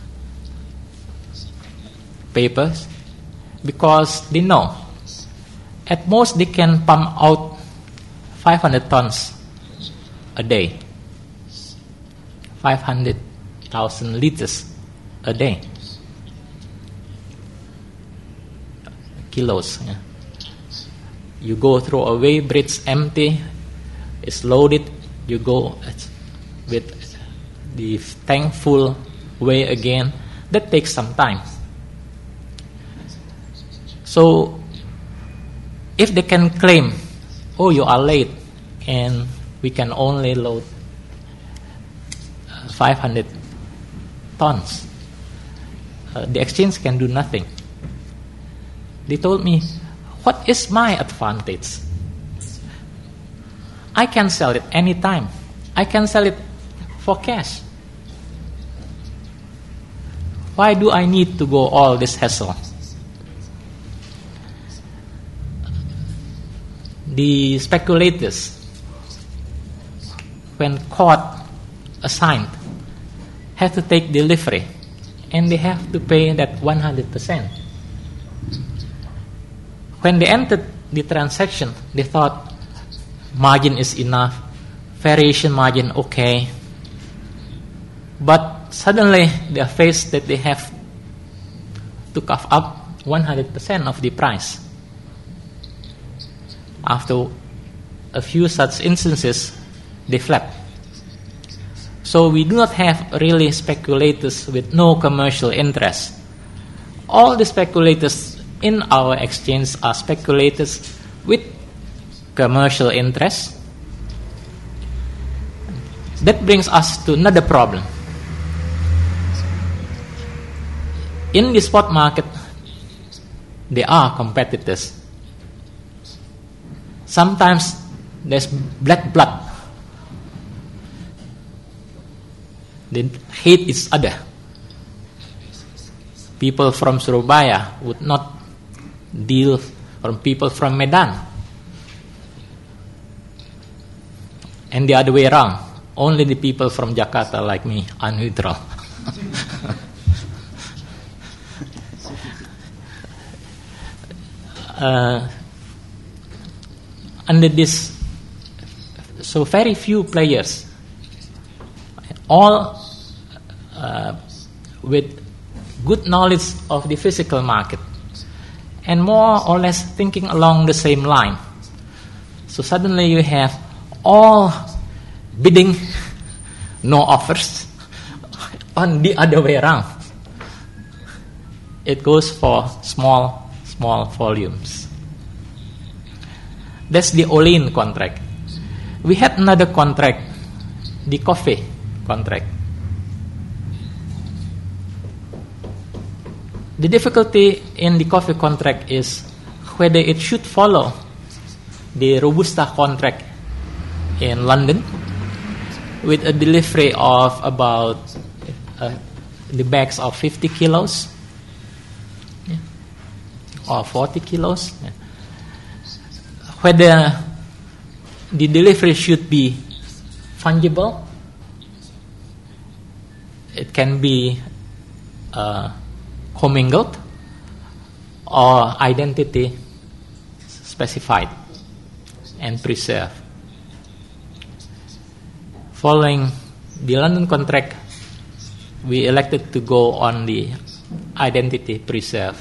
papers, because they know at most they can pump out 500 tons a day, 500,000 liters a day, kilos. Yeah. You go through a weigh bridge empty, it's loaded, you go with the tank full, weigh again. That takes some time. So if they can claim, oh, you are late and we can only load 500 tons, the exchange can do nothing. They told me, what is my advantage? I can sell it anytime. I can sell it for cash. Why do I need to go all this hassle? The speculators, when caught assigned, have to take delivery, and they have to pay that 100%. When they entered the transaction, they thought margin is enough, variation margin okay. But suddenly they are faced that they have to cough up 100% of the price. After a few such instances, they fled. So we do not have really speculators with no commercial interest. All the speculators in our exchange are speculators with commercial interest. That brings us to another problem. In the spot market, there are competitors. Sometimes there's black blood. They hate each other. People from Surabaya would not deal from people from Medan. And the other way around. Only the people from Jakarta like me are neutral. Under this, so very few players, all with good knowledge of the physical market and more or less thinking along the same line. So suddenly you have all bidding, no offers, on the other way around. It goes for small volumes. That's the Olein contract. We had another contract, the coffee contract. The difficulty in the coffee contract is whether it should follow the Robusta contract in London with a delivery of about the bags of 50 kilos or 40 kilos. Whether the delivery should be fungible, it can be commingled, or identity specified and preserved. Following the London contract, we elected to go on the identity preserve.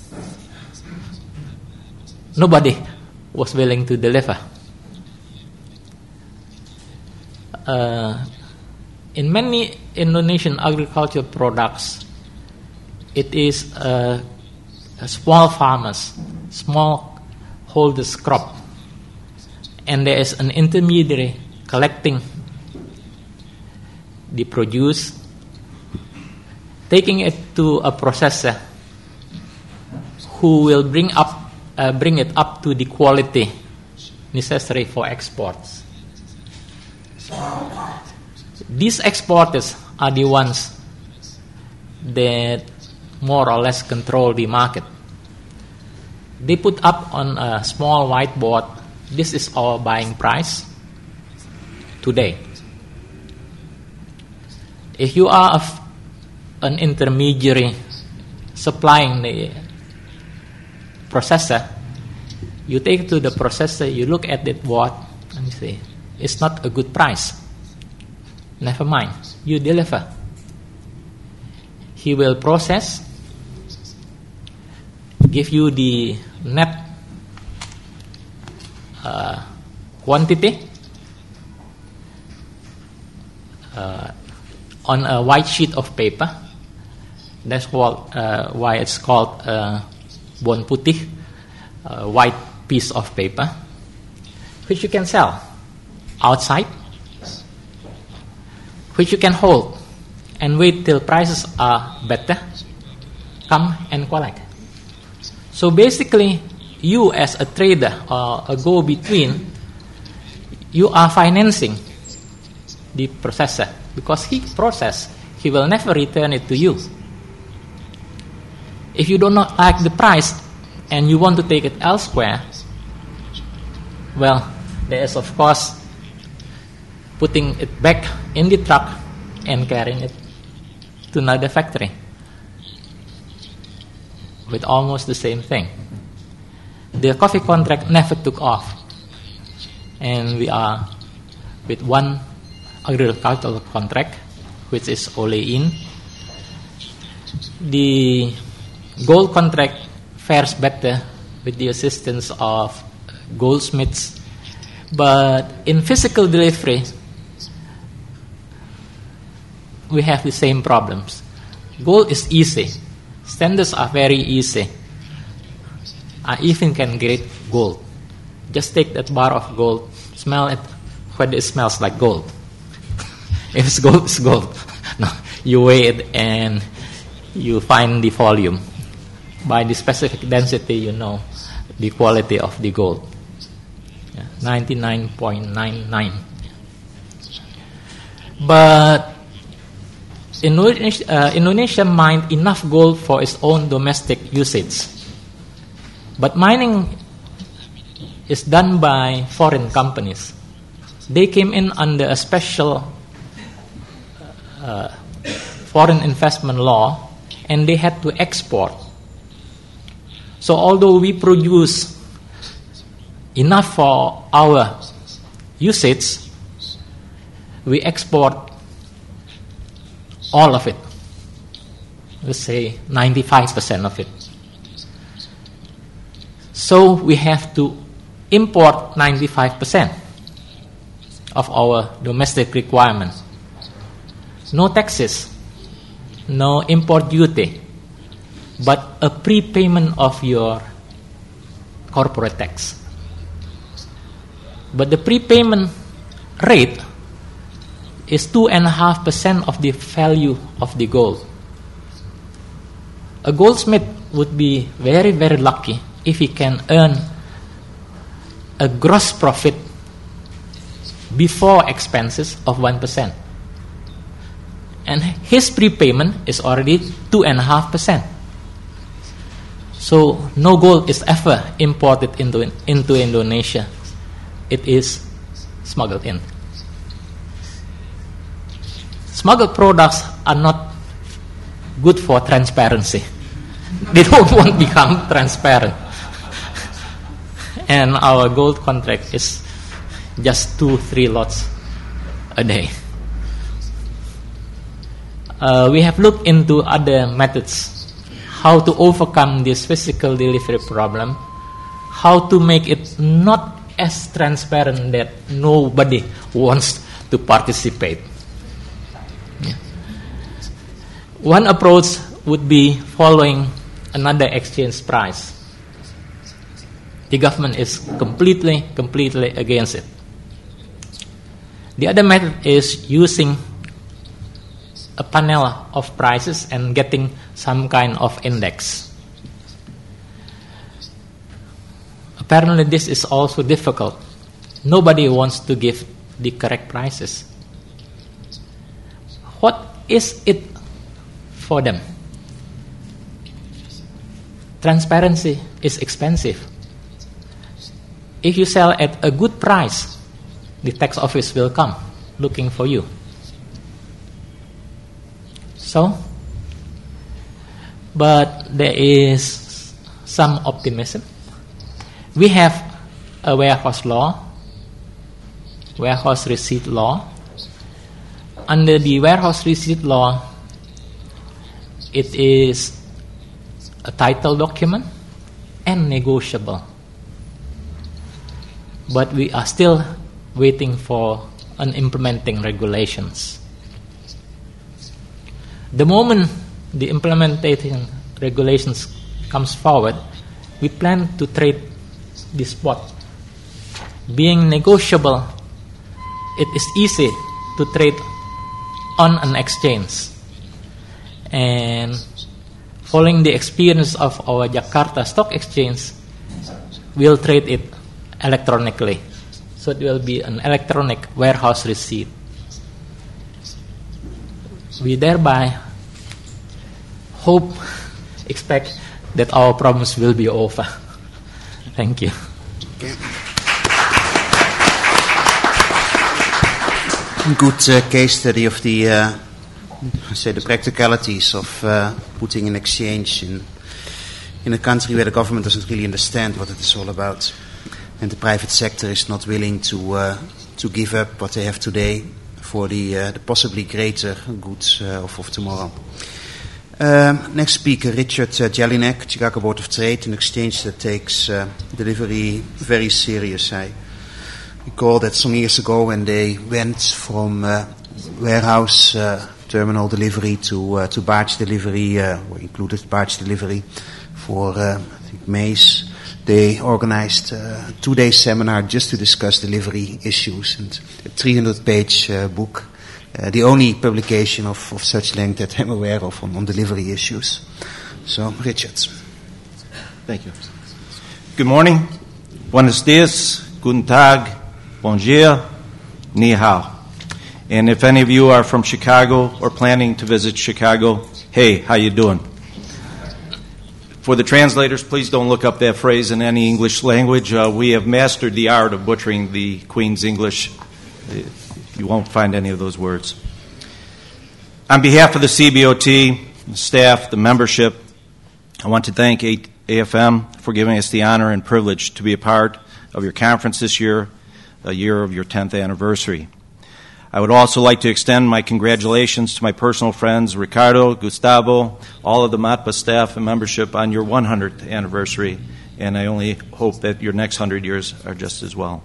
Nobody was willing to deliver. In many Indonesian agricultural products, it is small farmers, small holders crop, and there is an intermediary collecting the produce, taking it to a processor who will bring it up to the quality necessary for exports. These exporters are the ones that more or less control the market. They put up on a small whiteboard, this is our buying price today. If you are an intermediary supplying the processor, you take it to the processor, you look at that board and you say, it's not a good price. Never mind, you deliver. He will process, give you the net quantity on a white sheet of paper. That's why it's called bon putih, white piece of paper, which you can sell outside, which you can hold and wait till prices are better, come and collect. So basically, you as a trader or a go-between, you are financing the processor, because he process, he will never return it to you. If you do not like the price and you want to take it elsewhere, well, there is of course putting it back in the truck and carrying it to another factory with almost the same thing. The coffee contract never took off, and we are with one agricultural contract, which is Olein. The gold contract fares better with the assistance of goldsmiths, but in physical delivery we have the same problems. Gold is easy. Standards are very easy. I even can grade gold. Just take that bar of gold, smell it, whether it smells like gold. If it's gold, it's gold. No, you weigh it and you find the volume. By the specific density, you know the quality of the gold. 99.99. But Indonesia mined enough gold for its own domestic usage. But mining is done by foreign companies. They came in under a special foreign investment law, and they had to export. So although we produce enough for our usage, we export all of it. Let's say 95% of it. So we have to import 95% of our domestic requirements. No taxes, no import duty, but a prepayment of your corporate tax. But the prepayment rate is 2.5% of the value of the gold. A goldsmith would be very, very lucky if he can earn a gross profit before expenses of 1%. And his prepayment is already 2.5%. So no gold is ever imported into Indonesia. It is smuggled in. Smuggled products are not good for transparency. They don't want to become transparent. And our gold contract is just 2-3 lots a day. We have looked into other methods, how to overcome this physical delivery problem, how to make it not as transparent that nobody wants to participate. Yeah. One approach would be following another exchange price. The government is completely against it. The other method is using a panel of prices and getting some kind of index. Apparently this is also difficult. Nobody wants to give the correct prices. What is it for them? Transparency is expensive. If you sell at a good price, the tax office will come looking for you. So, but there is some optimism. We have a warehouse law, warehouse receipt law. Under the warehouse receipt law, it is a title document and negotiable. But we are still waiting for an implementing regulations. The moment the implementing regulations comes forward, we plan to trade the spot. Being negotiable, it is easy to trade on an exchange. And following the experience of our Jakarta Stock Exchange, we'll trade it electronically. So it will be an electronic warehouse receipt. We thereby expect that our problems will be over. Thank you. Okay. Good case study of the practicalities of putting an exchange in a country where the government doesn't really understand what it is all about, and the private sector is not willing to give up what they have today for the possibly greater goods of tomorrow. Next speaker, Richard Jelinek, Chicago Board of Trade, an exchange that takes delivery very serious. I recall that some years ago when they went from warehouse terminal delivery to barge delivery, or included barge delivery for I think maize, they organized a 2-day seminar just to discuss delivery issues, and a 300-page book the only publication of such length that I'm aware of on delivery issues. So, Richard. Thank you. Good morning. Buenos dias. Guten Tag. Bon dia. Ni hao. And if any of you are from Chicago or planning to visit Chicago, hey, how you doing? For the translators, please don't look up that phrase in any English language. We have mastered the art of butchering the Queen's English. You won't find any of those words. On behalf of the CBOT, the staff, the membership, I want to thank AFM for giving us the honor and privilege to be a part of your conference this year, a year of your 10th anniversary. I would also like to extend my congratulations to my personal friends, Ricardo, Gustavo, all of the MATPA staff and membership on your 100th anniversary, and I only hope that your next 100 years are just as well.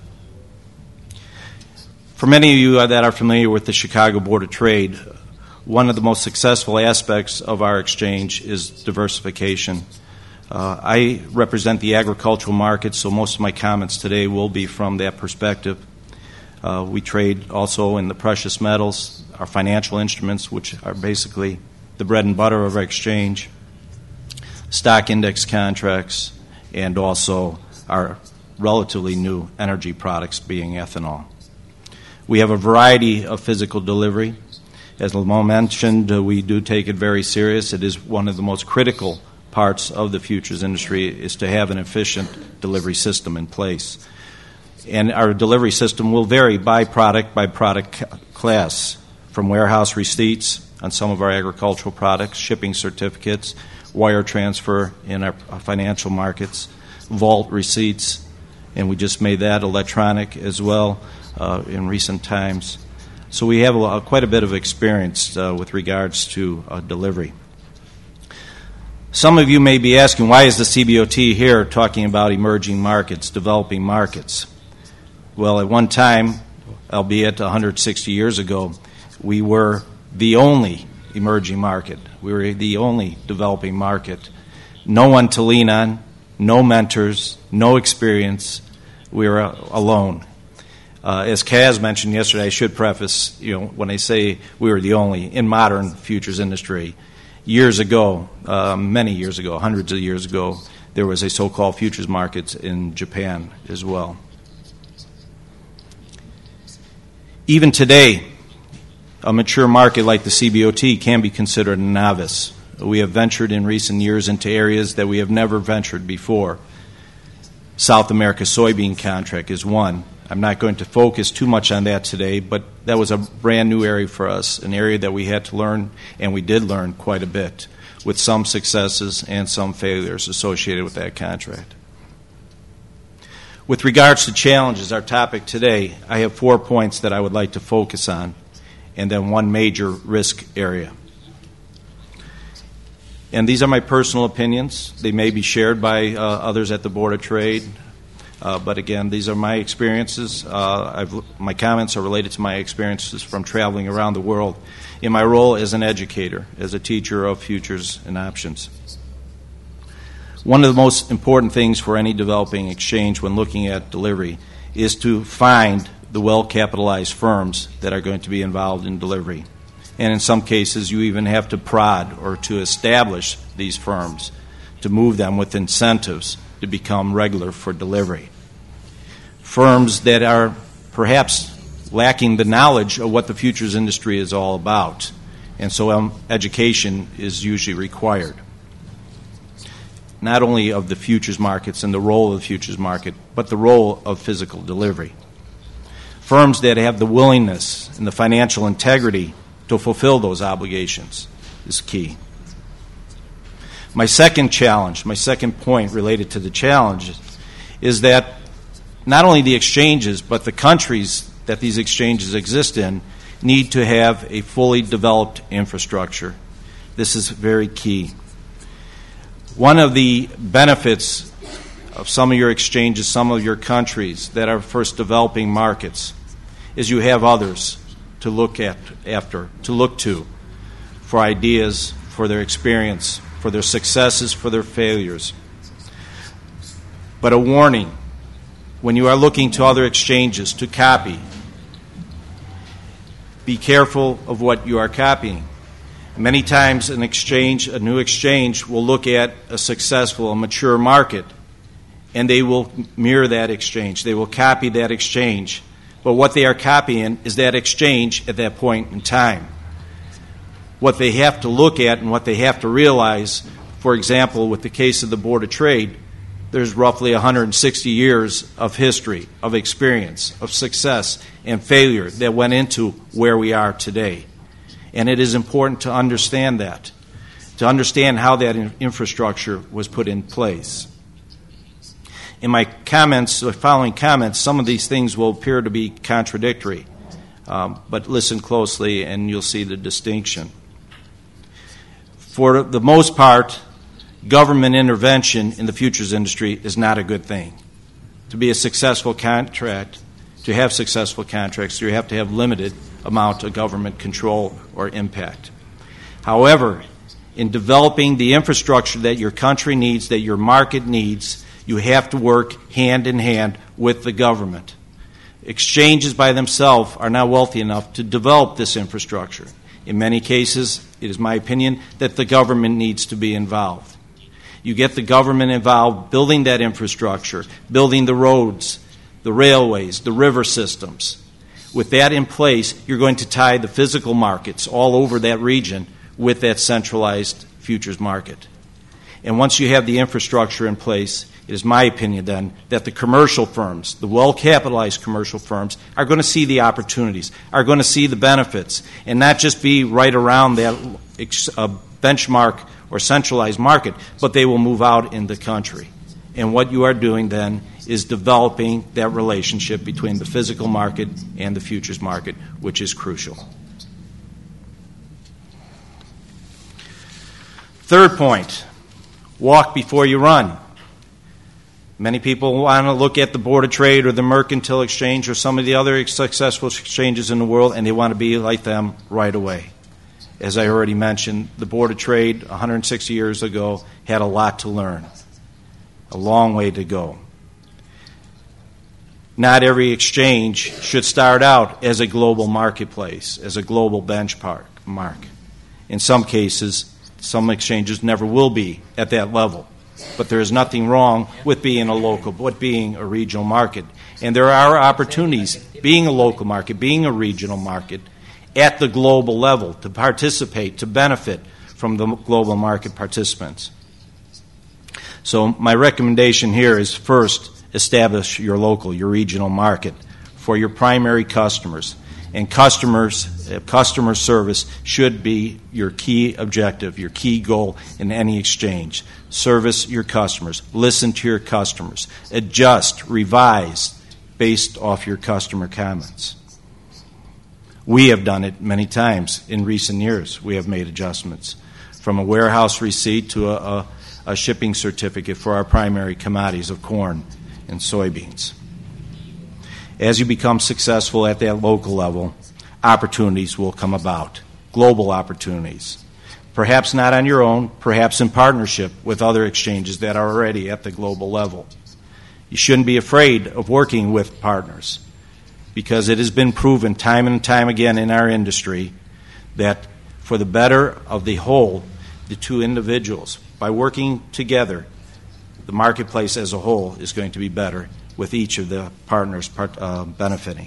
For many of you that are familiar with the Chicago Board of Trade, one of the most successful aspects of our exchange is diversification. I represent the agricultural market, so most of my comments today will be from that perspective. We trade also in the precious metals, our financial instruments, which are basically the bread and butter of our exchange, stock index contracts, and also our relatively new energy products being ethanol. We have a variety of physical delivery. As Lamont mentioned, we do take it very serious. It is one of the most critical parts of the futures industry is to have an efficient delivery system in place. And our delivery system will vary by product class, from warehouse receipts on some of our agricultural products, shipping certificates, wire transfer in our financial markets, vault receipts, and we just made that electronic as well in recent times. So we have quite a bit of experience with regards to delivery. Some of you may be asking, why is the CBOT here talking about emerging markets, developing markets? Well, at one time, albeit 160 years ago, we were the only emerging market. We were the only developing market. No one to lean on, no mentors, no experience. We were alone. As Kaz mentioned yesterday, I should preface, when I say we were the only in modern futures industry, years ago, many years ago, hundreds of years ago, there was a so-called futures market in Japan as well. Even today, a mature market like the CBOT can be considered a novice. We have ventured in recent years into areas that we have never ventured before. South America soybean contract is one. I'm not going to focus too much on that today, but that was a brand new area for us, an area that we had to learn, and we did learn quite a bit, with some successes and some failures associated with that contract. With regards to challenges, our topic today, I have 4 points that I would like to focus on, and then one major risk area. And these are my personal opinions. They may be shared by others at the Board of Trade. But again, these are my experiences. My comments are related to my experiences from traveling around the world in my role as an educator, as a teacher of futures and options. One of the most important things for any developing exchange when looking at delivery is to find the well-capitalized firms that are going to be involved in delivery. And in some cases, you even have to prod or to establish these firms, to move them with incentives to become regular for delivery. Firms that are perhaps lacking the knowledge of what the futures industry is all about. And so education is usually required. Not only of the futures markets and the role of the futures market, but the role of physical delivery. Firms that have the willingness and the financial integrity to fulfill those obligations is key. My second challenge, my second point related to the challenge is that not only the exchanges, but the countries that these exchanges exist in need to have a fully developed infrastructure. This is very key. One of the benefits of some of your exchanges, some of your countries that are first developing markets, is you have others to look to for ideas, for their experience, for their successes, for their failures. But a warning, when you are looking to other exchanges to copy, Be careful of what you are copying. Many times a new exchange will look at a successful, a mature market, and they will mirror that exchange. They will copy that exchange. But what they are copying is that exchange at that point in time. What they have to look at and what they have to realize, for example, with the case of the Board of Trade, there's roughly 160 years of history, of experience, of success and failure that went into where we are today. And it is important to understand that, to understand how that infrastructure was put in place. In my comments, the following comments, some of these things will appear to be contradictory, but listen closely and you'll see the distinction. For the most part, government intervention in the futures industry is not a good thing. To be a successful contract, to have successful contracts, you have to have limited amount of government control or impact. However, in developing the infrastructure that your country needs, that your market needs, you have to work hand in hand with the government. Exchanges by themselves are not wealthy enough to develop this infrastructure. In many cases, it is my opinion that the government needs to be involved. You get the government involved building that infrastructure, building the roads, the railways, the river systems. With that in place, you're going to tie the physical markets all over that region with that centralized futures market. And once you have the infrastructure in place, it is my opinion then that the commercial firms, the well-capitalized commercial firms, are going to see the opportunities, are going to see the benefits, and not just be right around that benchmark or centralized market, but they will move out in the country. And what you are doing then is developing that relationship between the physical market and the futures market, which is crucial. Third point, walk before you run. Many people want to look at the Board of Trade or the Mercantile Exchange or some of the other successful exchanges in the world, and they want to be like them right away. As I already mentioned, the Board of Trade 160 years ago had a lot to learn, a long way to go. Not every exchange should start out as a global marketplace, as a global benchmark. In some cases, some exchanges never will be at that level. But there is nothing wrong with being a local, with being a regional market. And there are opportunities, being a local market, being a regional market, at the global level to participate, to benefit from the global market participants. So my recommendation here is first, establish your local, your regional market for your primary customers. And customer service should be your key objective, your key goal in any exchange. Service your customers. Listen to your customers. Adjust, revise based off your customer comments. We have done it many times in recent years. We have made adjustments from a warehouse receipt to a shipping certificate for our primary commodities of corn and soybeans. As you become successful at that local level, opportunities will come about, global opportunities. Perhaps not on your own, perhaps in partnership with other exchanges that are already at the global level. You shouldn't be afraid of working with partners because it has been proven time and time again in our industry that for the better of the whole, the two individuals, by working together, the marketplace as a whole is going to be better with each of the partners benefiting.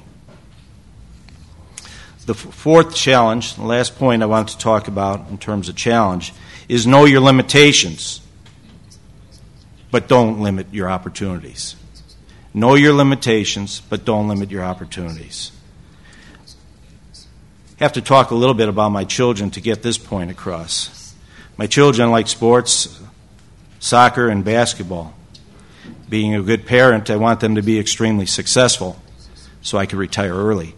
The fourth challenge, the last point I want to talk about in terms of challenge, is know your limitations, but don't limit your opportunities. Know your limitations, but don't limit your opportunities. I have to talk a little bit about my children to get this point across. My children like sports, soccer, and basketball. Being a good parent, I want them to be extremely successful so I could retire early.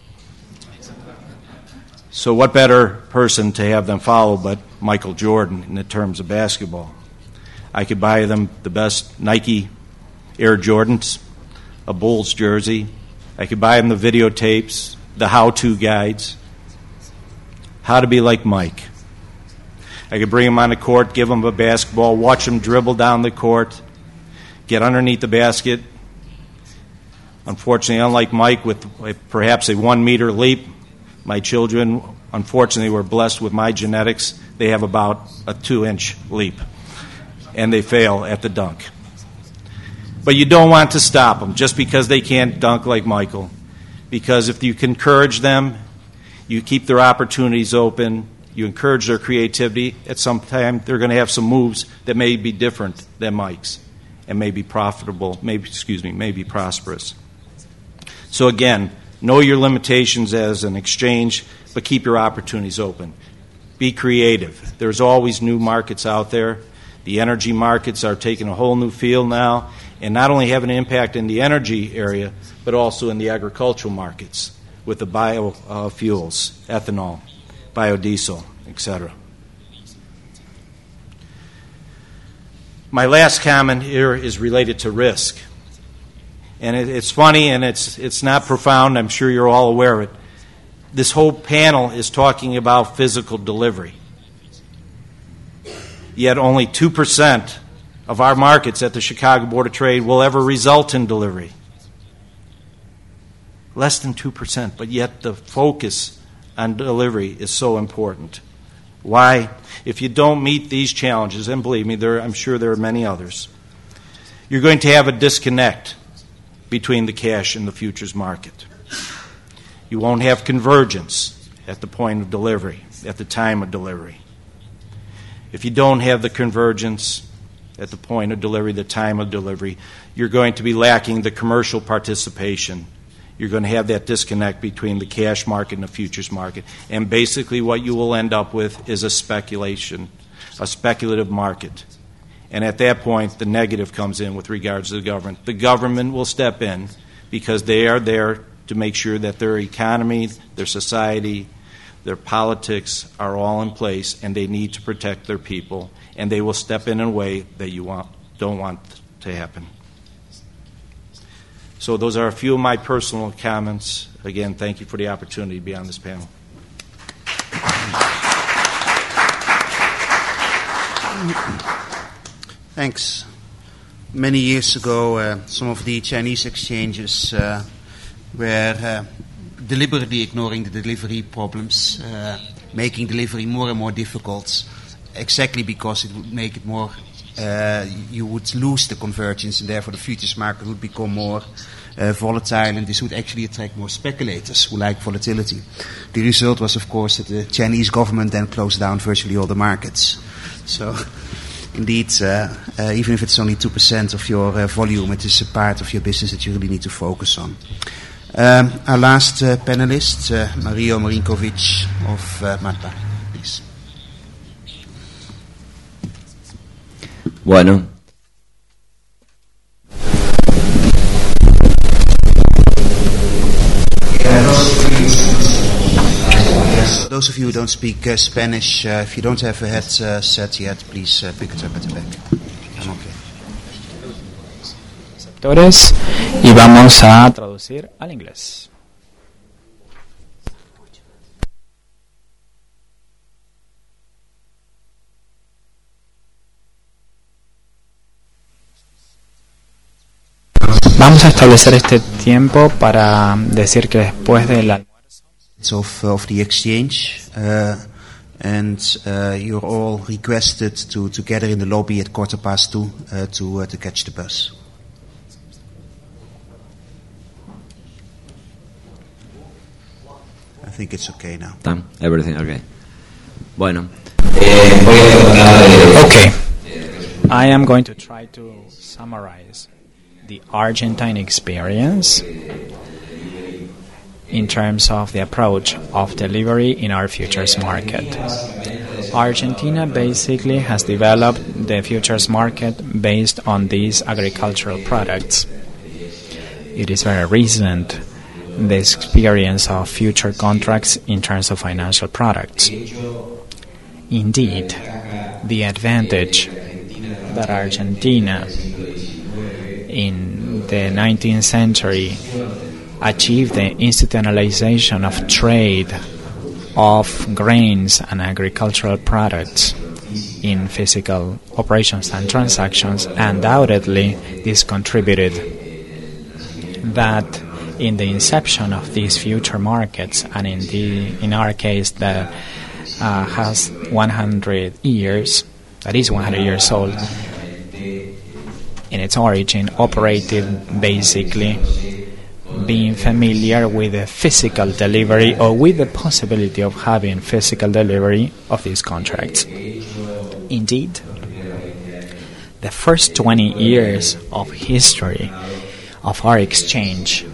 So what better person to have them follow but Michael Jordan in the terms of basketball? I could buy them the best Nike Air Jordans, a Bulls jersey. I could buy them the videotapes, the how-to guides, how to be like Mike. I could bring them on the court, give them a basketball, watch them dribble down the court, get underneath the basket. Unfortunately, unlike Mike with perhaps a 1 meter leap, My children, unfortunately, were blessed with my genetics. They have about a 2-inch leap, and they fail at the dunk. But you don't want to stop them just because they can't dunk like Michael, because if you can encourage them, you keep their opportunities open, you encourage their creativity, at some time they're going to have some moves that may be different than Mike's and may be profitable, may be prosperous. So again, know your limitations as an exchange, but keep your opportunities open. Be creative. There's always new markets out there. The energy markets are taking a whole new field now, and not only have an impact in the energy area, but also in the agricultural markets with the biofuels, ethanol, biodiesel, etc. My last comment here is related to risk. And it's funny, and it's not profound. I'm sure you're all aware of it. This whole panel is talking about physical delivery. Yet only 2% of our markets at the Chicago Board of Trade will ever result in delivery. Less than 2%, but yet the focus on delivery is so important. Why? If you don't meet these challenges, and believe me, I'm sure there are many others, you're going to have a disconnect between the cash and the futures market. You won't have convergence at the point of delivery, at the time of delivery. If you don't have the convergence at the point of delivery, the time of delivery, you're going to be lacking the commercial participation. You're going to have that disconnect between the cash market and the futures market. And basically what you will end up with is a speculative market. And at that point, the negative comes in with regards to the government. The government will step in because they are there to make sure that their economy, their society, their politics are all in place, and they need to protect their people, and they will step in a way that you don't want to happen. So those are a few of my personal comments. Again, thank you for the opportunity to be on this panel. Thanks. Many years ago, some of the Chinese exchanges were deliberately ignoring the delivery problems, making delivery more and more difficult, exactly because it would make it more, you would lose the convergence, and therefore the futures market would become more volatile, and this would actually attract more speculators who like volatility. The result was, of course, that the Chinese government then closed down virtually all the markets. So, indeed, even if it's only 2% of your volume, it is a part of your business that you really need to focus on. Our last panelist, Mario Marinkovic of Malta, please. Bueno. Those of you who don't speak Spanish, if you don't have a headset yet, please pick it up at the back. I'm okay. Y vamos a traducir al inglés. Vamos a establecer este tiempo para decir que después del almuerzo of the exchange, and you're all requested to gather in the lobby at 2:15 to catch the bus. I think it's okay now. Everything okay. Bueno. Okay. I am going to try to summarize the Argentine experience in terms of the approach of delivery in our futures market. Argentina basically has developed the futures market based on these agricultural products. It is very recent, the experience of future contracts in terms of financial products. Indeed, the advantage that Argentina in the 19th century achieved the institutionalization of trade of grains and agricultural products in physical operations and transactions, undoubtedly this contributed that in the inception of these future markets, and in our case that has 100 years, that is 100 years old, in its origin, operated basically being familiar with the physical delivery, or with the possibility of having physical delivery of these contracts. Indeed, the first 20 years of history of our exchange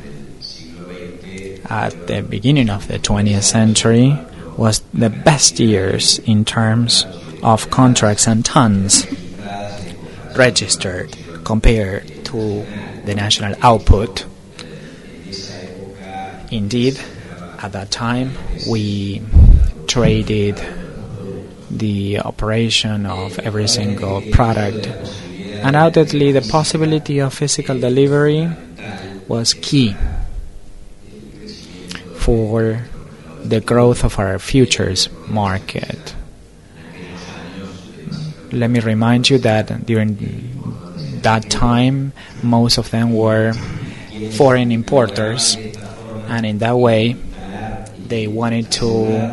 at the beginning of the 20th century was the best years in terms of contracts and tons registered compared to the national output. Indeed, at that time, we traded the operation of every single product. Undoubtedly, the possibility of physical delivery was key for the growth of our futures market. Let me remind you that during that time, most of them were foreign importers, and in that way, they wanted to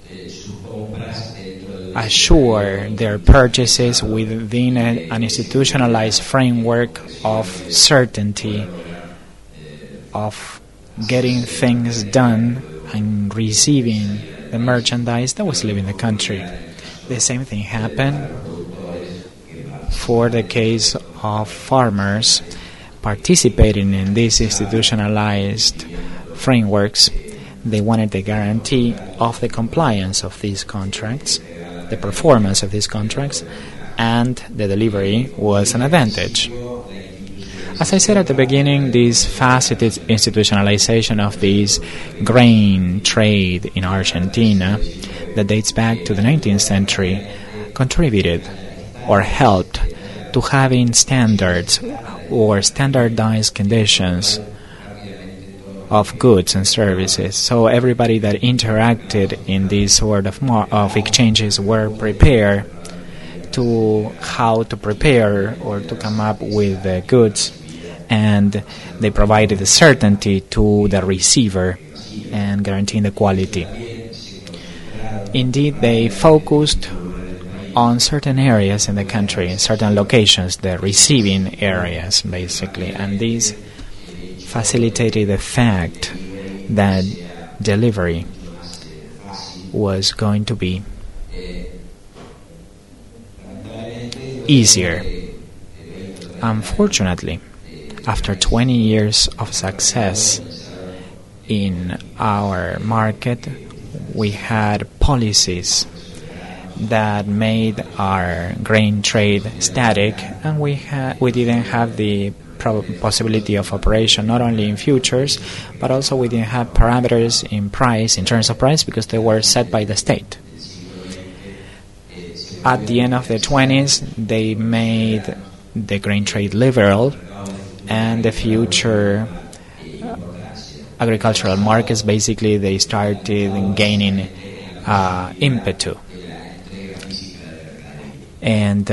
assure their purchases within an institutionalized framework of certainty, of getting things done and receiving the merchandise that was leaving the country. The same thing happened for the case of farmers participating in these institutionalized frameworks. They wanted the guarantee of the compliance of these contracts, the performance of these contracts, and the delivery was an advantage. As I said at the beginning, this faceted institutionalization of this grain trade in Argentina that dates back to the 19th century contributed or helped to having standards or standardized conditions of goods and services. So everybody that interacted in these sort of exchanges were prepared to how to prepare or to come up with the goods, and they provided the certainty to the receiver and guaranteeing the quality. Indeed, they focused on certain areas in the country, in certain locations, the receiving areas basically, and these facilitated the fact that delivery was going to be easier. Unfortunately, after 20 years of success in our market, we had policies that made our grain trade static, and we didn't have the possibility of operation not only in futures, but also we didn't have parameters in price, in terms of price, because they were set by the state. At the end of the 20s, they made the grain trade liberal, and the future agricultural markets, basically, they started gaining impetus. And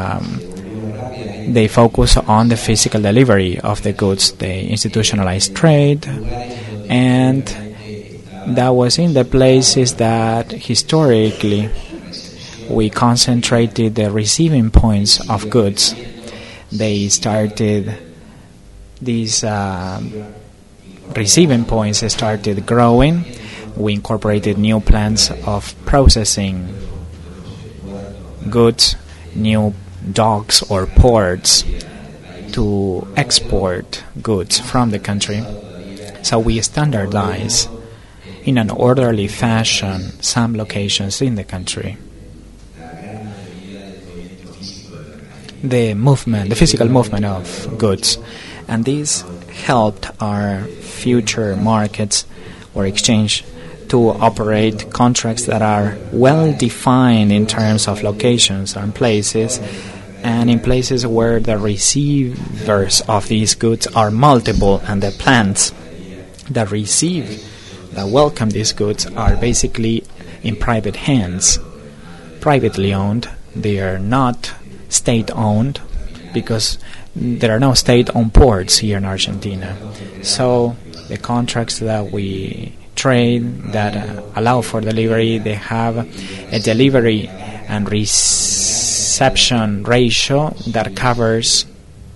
they focus on the physical delivery of the goods, the institutionalized trade, and that was in the places that historically we concentrated the receiving points of goods. They started these receiving points started growing. We incorporated new plants of processing goods, new docks or ports to export goods from the country. So we standardize in an orderly fashion some locations in the country. The movement, the physical movement of goods, and this helped our future markets or exchange to operate contracts that are well defined in terms of locations and places, and in places where the receivers of these goods are multiple, and the plants that welcome these goods are basically in private hands, privately owned. They are not state-owned because there are no state-owned ports here in Argentina. So The contracts that we trade that allow for delivery, they have a delivery and reception ratio that covers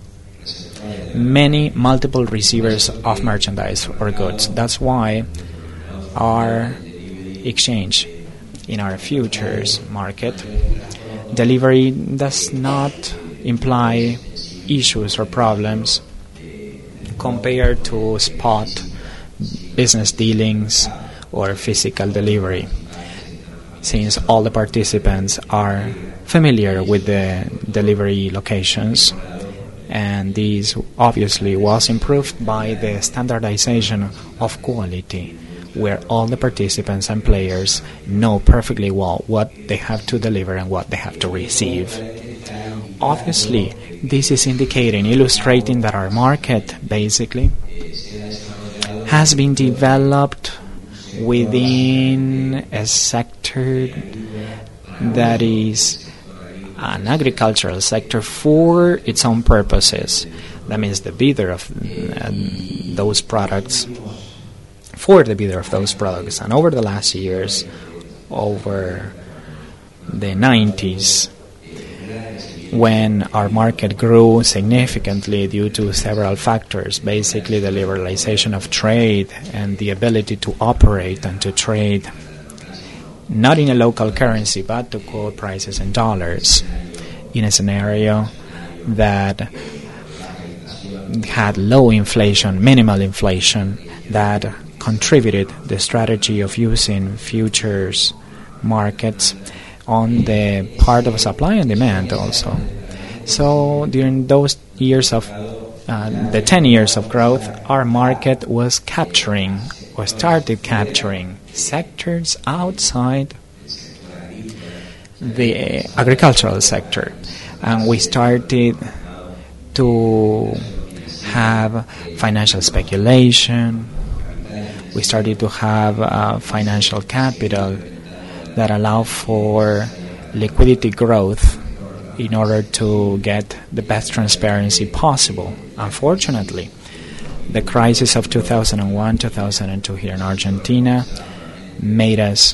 many multiple receivers of merchandise or goods. That's why our exchange in our futures market, delivery does not imply issues or problems compared to spot business dealings or physical delivery, since all the participants are familiar with the delivery locations, and this obviously was improved by the standardization of quality, where all the participants and players know perfectly well what they have to deliver and what they have to receive. Obviously, this is illustrating that our market basically has been developed within a sector that is an agricultural sector for its own purposes. That means the bidder of those products, for the bidder of those products. And over the last years, over the 90s, when our market grew significantly due to several factors, basically the liberalization of trade and the ability to operate and to trade not in a local currency but to quote prices in dollars in a scenario that had low inflation, minimal inflation, that contributed the strategy of using futures markets on the part of supply and demand also. So during those years of the 10 years of growth, our market was capturing or started capturing sectors outside the agricultural sector, and we started to have financial speculation. We started to have financial capital that allow for liquidity growth in order to get the best transparency possible. Unfortunately, the crisis of 2001, 2002 here in Argentina made us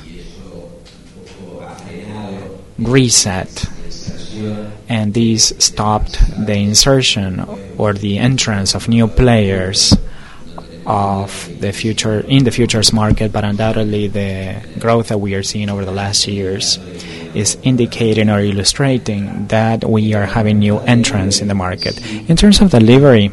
reset, and this stopped the insertion or the entrance of new players of the future in the futures market, but undoubtedly the growth that we are seeing over the last years is indicating or illustrating that we are having new entrants in the market. In terms of delivery,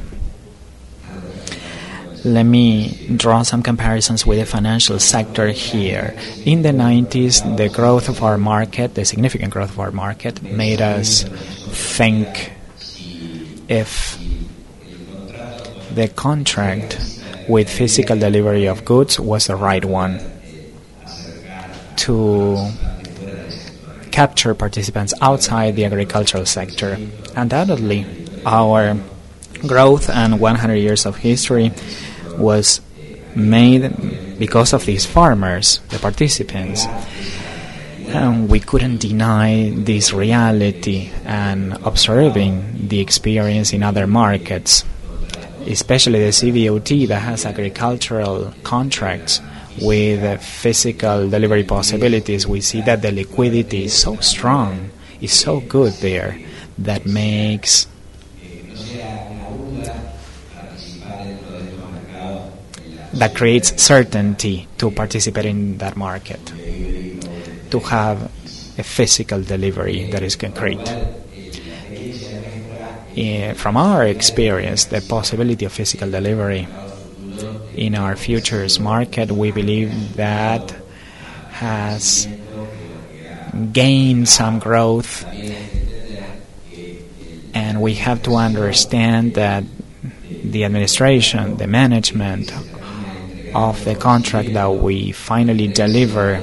let me draw some comparisons with the financial sector here. In the 90s, the growth of our market, the significant growth of our market, made us think if the contract with physical delivery of goods was the right one to capture participants outside the agricultural sector. Undoubtedly, our growth and 100 years of history was made because of these farmers, the participants. And we couldn't deny this reality, and observing the experience in other markets, especially the CBOT that has agricultural contracts with physical delivery possibilities, we see that the liquidity is so strong, is so good there, that makes that creates certainty to participate in that market, to have a physical delivery that is concrete. From our experience, the possibility of physical delivery in our futures market, we believe that has gained some growth, and we have to understand that the administration, the management of the contract that we finally deliver,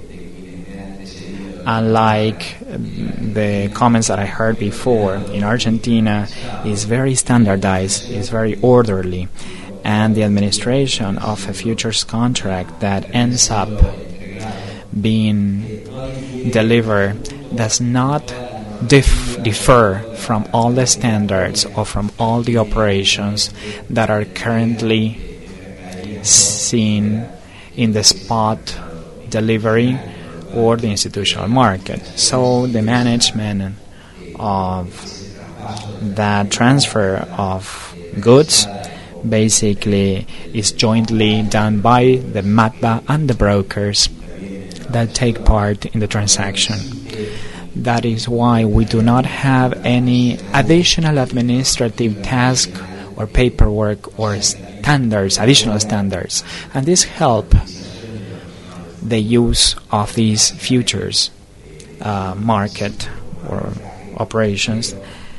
unlike the comments that I heard before, in Argentina is very standardized, is very orderly, and the administration of a futures contract that ends up being delivered does not differ from all the standards or from all the operations that are currently seen in the spot delivery or the institutional market. So the management of that transfer of goods basically is jointly done by the MATBA and the brokers that take part in the transaction. That is why we do not have any additional administrative task or paperwork or standards, additional standards. And this help the use of these futures market or operations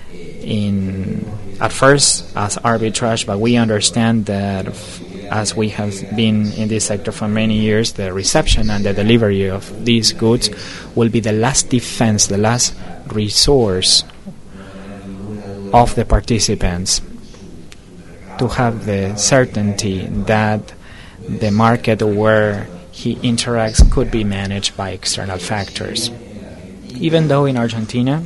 at first as arbitrage, but we understand that as we have been in this sector for many years, the reception and the delivery of these goods will be the last defense, the last resource of the participants to have the certainty that the market where he interacts could be managed by external factors. Even though in Argentina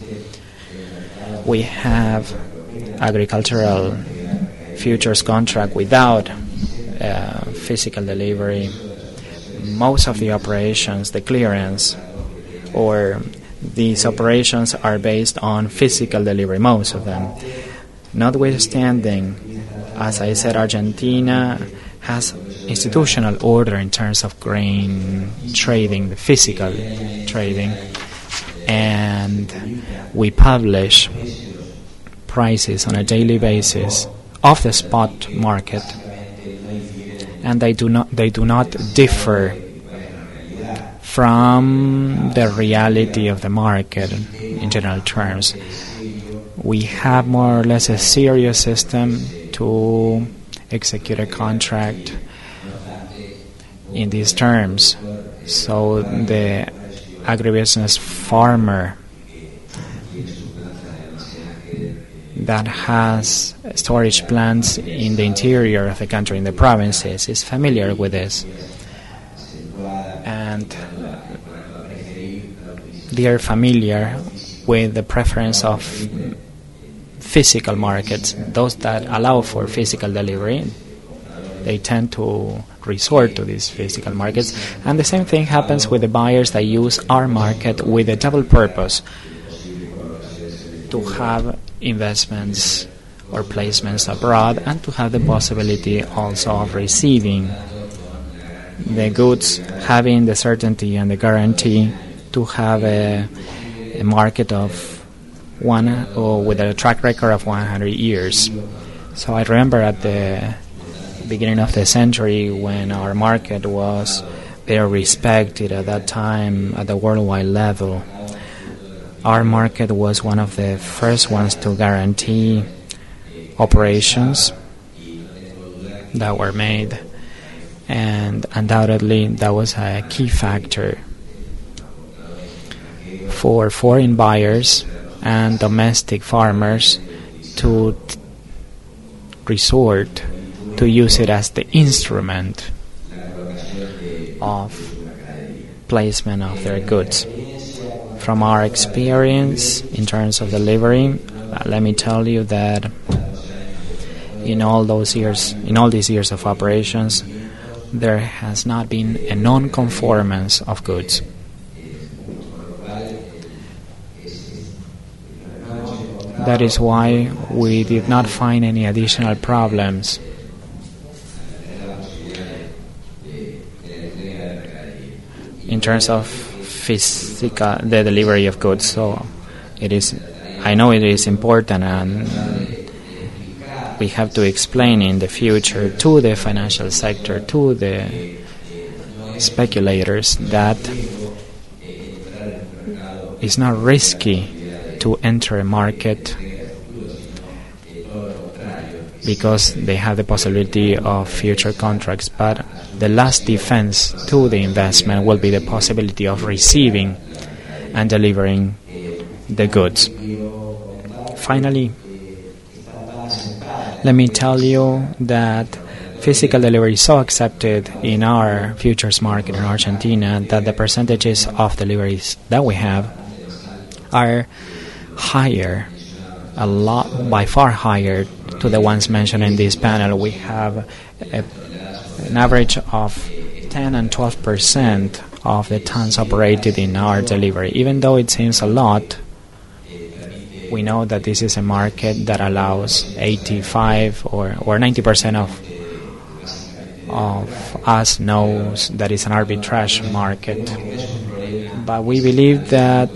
we have agricultural futures contract without physical delivery, most of the operations, the clearance, or these operations are based on physical delivery, most of them. Notwithstanding, as I said, Argentina has institutional order in terms of grain trading, the physical trading, and we publish prices on a daily basis of the spot market, and they do not differ from the reality of the market in general terms. We have more or less a serious system to execute a contract in these terms. So the agribusiness farmer that has storage plants in the interior of the country, in the provinces, is familiar with this. And they are familiar with the preference of physical markets. Those that allow for physical delivery, they tend to resort to these physical markets. And the same thing happens with the buyers that use our market with a double purpose: to have investments or placements abroad, and to have the possibility also of receiving the goods, having the certainty and the guarantee to have a market of one, or with a track record of 100 years. So I remember at the beginning of the century when our market was very respected at that time at the worldwide level. Our market was one of the first ones to guarantee operations that were made, and undoubtedly that was a key factor for foreign buyers and domestic farmers to resort to use it as the instrument of placement of their goods. From our experience in terms of delivery, let me tell you that in all these years of operations, there has not been a non-conformance of goods. That is why we did not find any additional problems in terms of the delivery of goods. So I know it is important, and we have to explain in the future to the financial sector, to the speculators, that it's not risky to enter a market because they have the possibility of future contracts, but the last defense to the investment will be the possibility of receiving and delivering the goods. Finally, let me tell you that physical delivery is so accepted in our futures market in Argentina that the percentages of deliveries that we have are higher, by far higher to the ones mentioned in this panel. We have an average of 10 and 12% of the tons operated in our delivery. Even though it seems a lot, we know that this is a market that allows 85 or 90% of us knows that it's an arbitrage market. But we believe that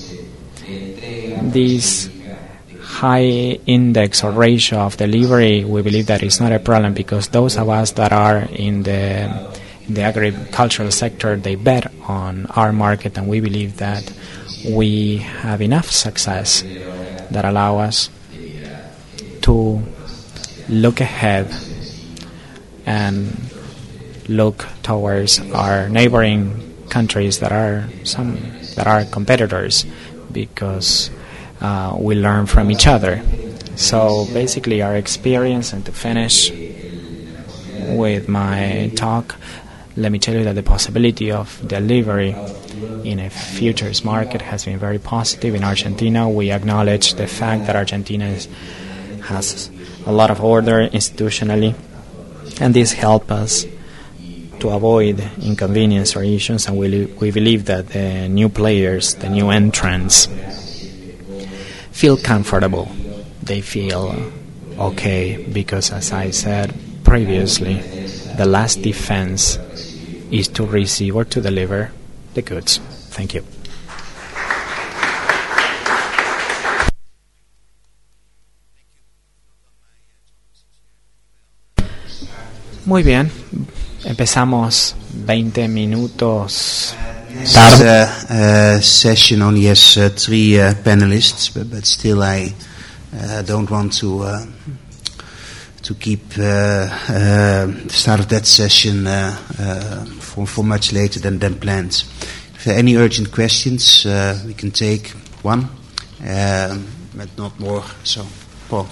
this high index or ratio of delivery, we believe that it's not a problem, because those of us that are in the agricultural sector, they bet on our market, and we believe that we have enough success that allow us to look ahead and look towards our neighboring countries that are competitors, because we learn from each other. So basically our experience, and to finish with my talk, let me tell you that the possibility of delivery in a futures market has been very positive in Argentina. We acknowledge the fact that Argentina has a lot of order institutionally, and this helps us to avoid inconvenience or issues, and we believe that the new players, the new entrants, feel comfortable. They feel okay, because as I said previously, the last defense is to receive or to deliver the goods. Thank you. Muy bien, empezamos 20 minutos tarde. This session only has 3 panelists, but still I don't want to keep start of that session for much later than planned. If there are any urgent questions, we can take one, but not more. So, Paul.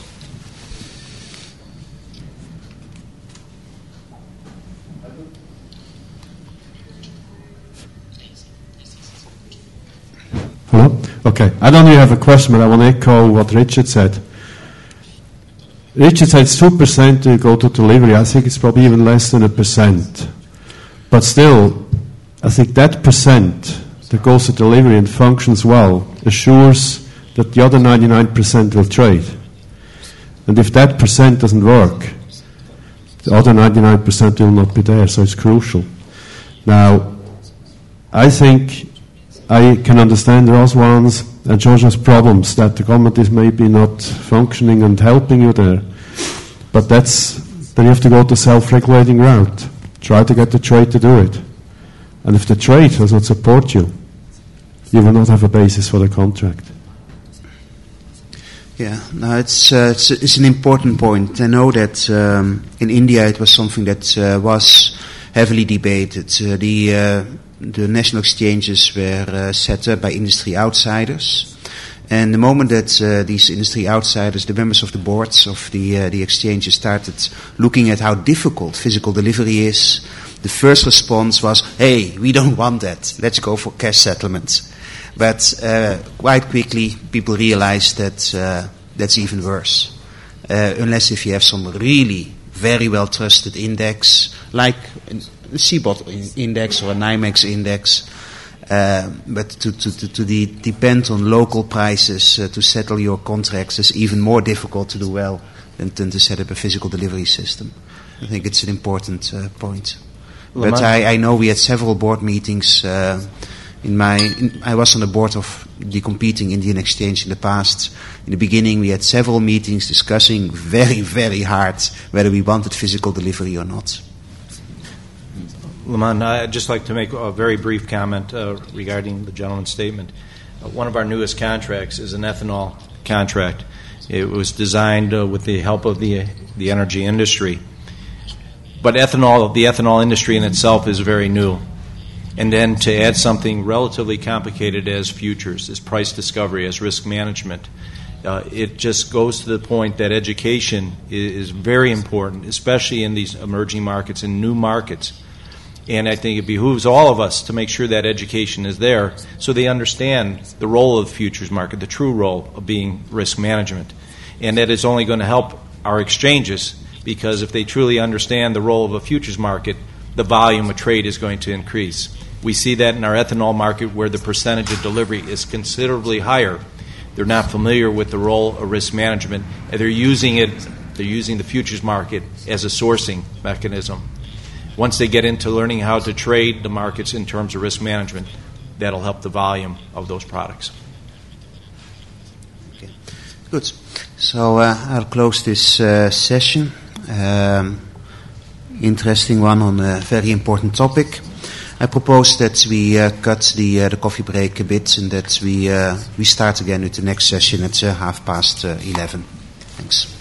Hello? Okay. I don't really have a question, but I want to echo what Richard said. Richard said it's 2% to go to delivery. I think it's probably even less than 1%. But still, I think that percent that goes to delivery and functions well assures that the other 99% will trade. And if that percent doesn't work, the other 99% will not be there, so it's crucial. Now, I think I can understand Rozwan's and Georgia's problems, that the government is maybe not functioning and helping you there. But then you have to go the self-regulating route. Try to get the trade to do it. And if the trade does not support you, you will not have a basis for the contract. Yeah, no, it's an important point. I know that in India it was something that was heavily debated. The national exchanges were set up by industry outsiders. And the moment that these industry outsiders, the members of the boards of the exchanges, started looking at how difficult physical delivery is, the first response was, hey, we don't want that. Let's go for cash settlement. But quite quickly, people realized that that's even worse. Unless if you have some really very well-trusted index, like a CBOT index or a NYMEX index, but to depend on local prices to settle your contracts is even more difficult to do well than to set up a physical delivery system. I think it's an important point. But I know we had several board meetings. I was on the board of the competing Indian exchange in the past. In the beginning, we had several meetings discussing very, very hard whether we wanted physical delivery or not. Lamont, I'd just like to make a very brief comment regarding the gentleman's statement. One of our newest contracts is an ethanol contract. It was designed with the help of the energy industry. But the ethanol industry in itself is very new. And then to add something relatively complicated as futures, as price discovery, as risk management, it just goes to the point that education is very important, especially in these emerging markets and new markets. And I think it behooves all of us to make sure that education is there so they understand the role of the futures market, the true role of being risk management. And that is only going to help our exchanges, because if they truly understand the role of a futures market, the volume of trade is going to increase. We see that in our ethanol market, where the percentage of delivery is considerably higher. They're not familiar with the role of risk management, and they're using the futures market as a sourcing mechanism. Once they get into learning how to trade the markets in terms of risk management, that'll help the volume of those products. Okay. Good. So I'll close this session. Interesting one on a very important topic. I propose that we cut the coffee break a bit, and that we start again with the next session at 11:30. Thanks.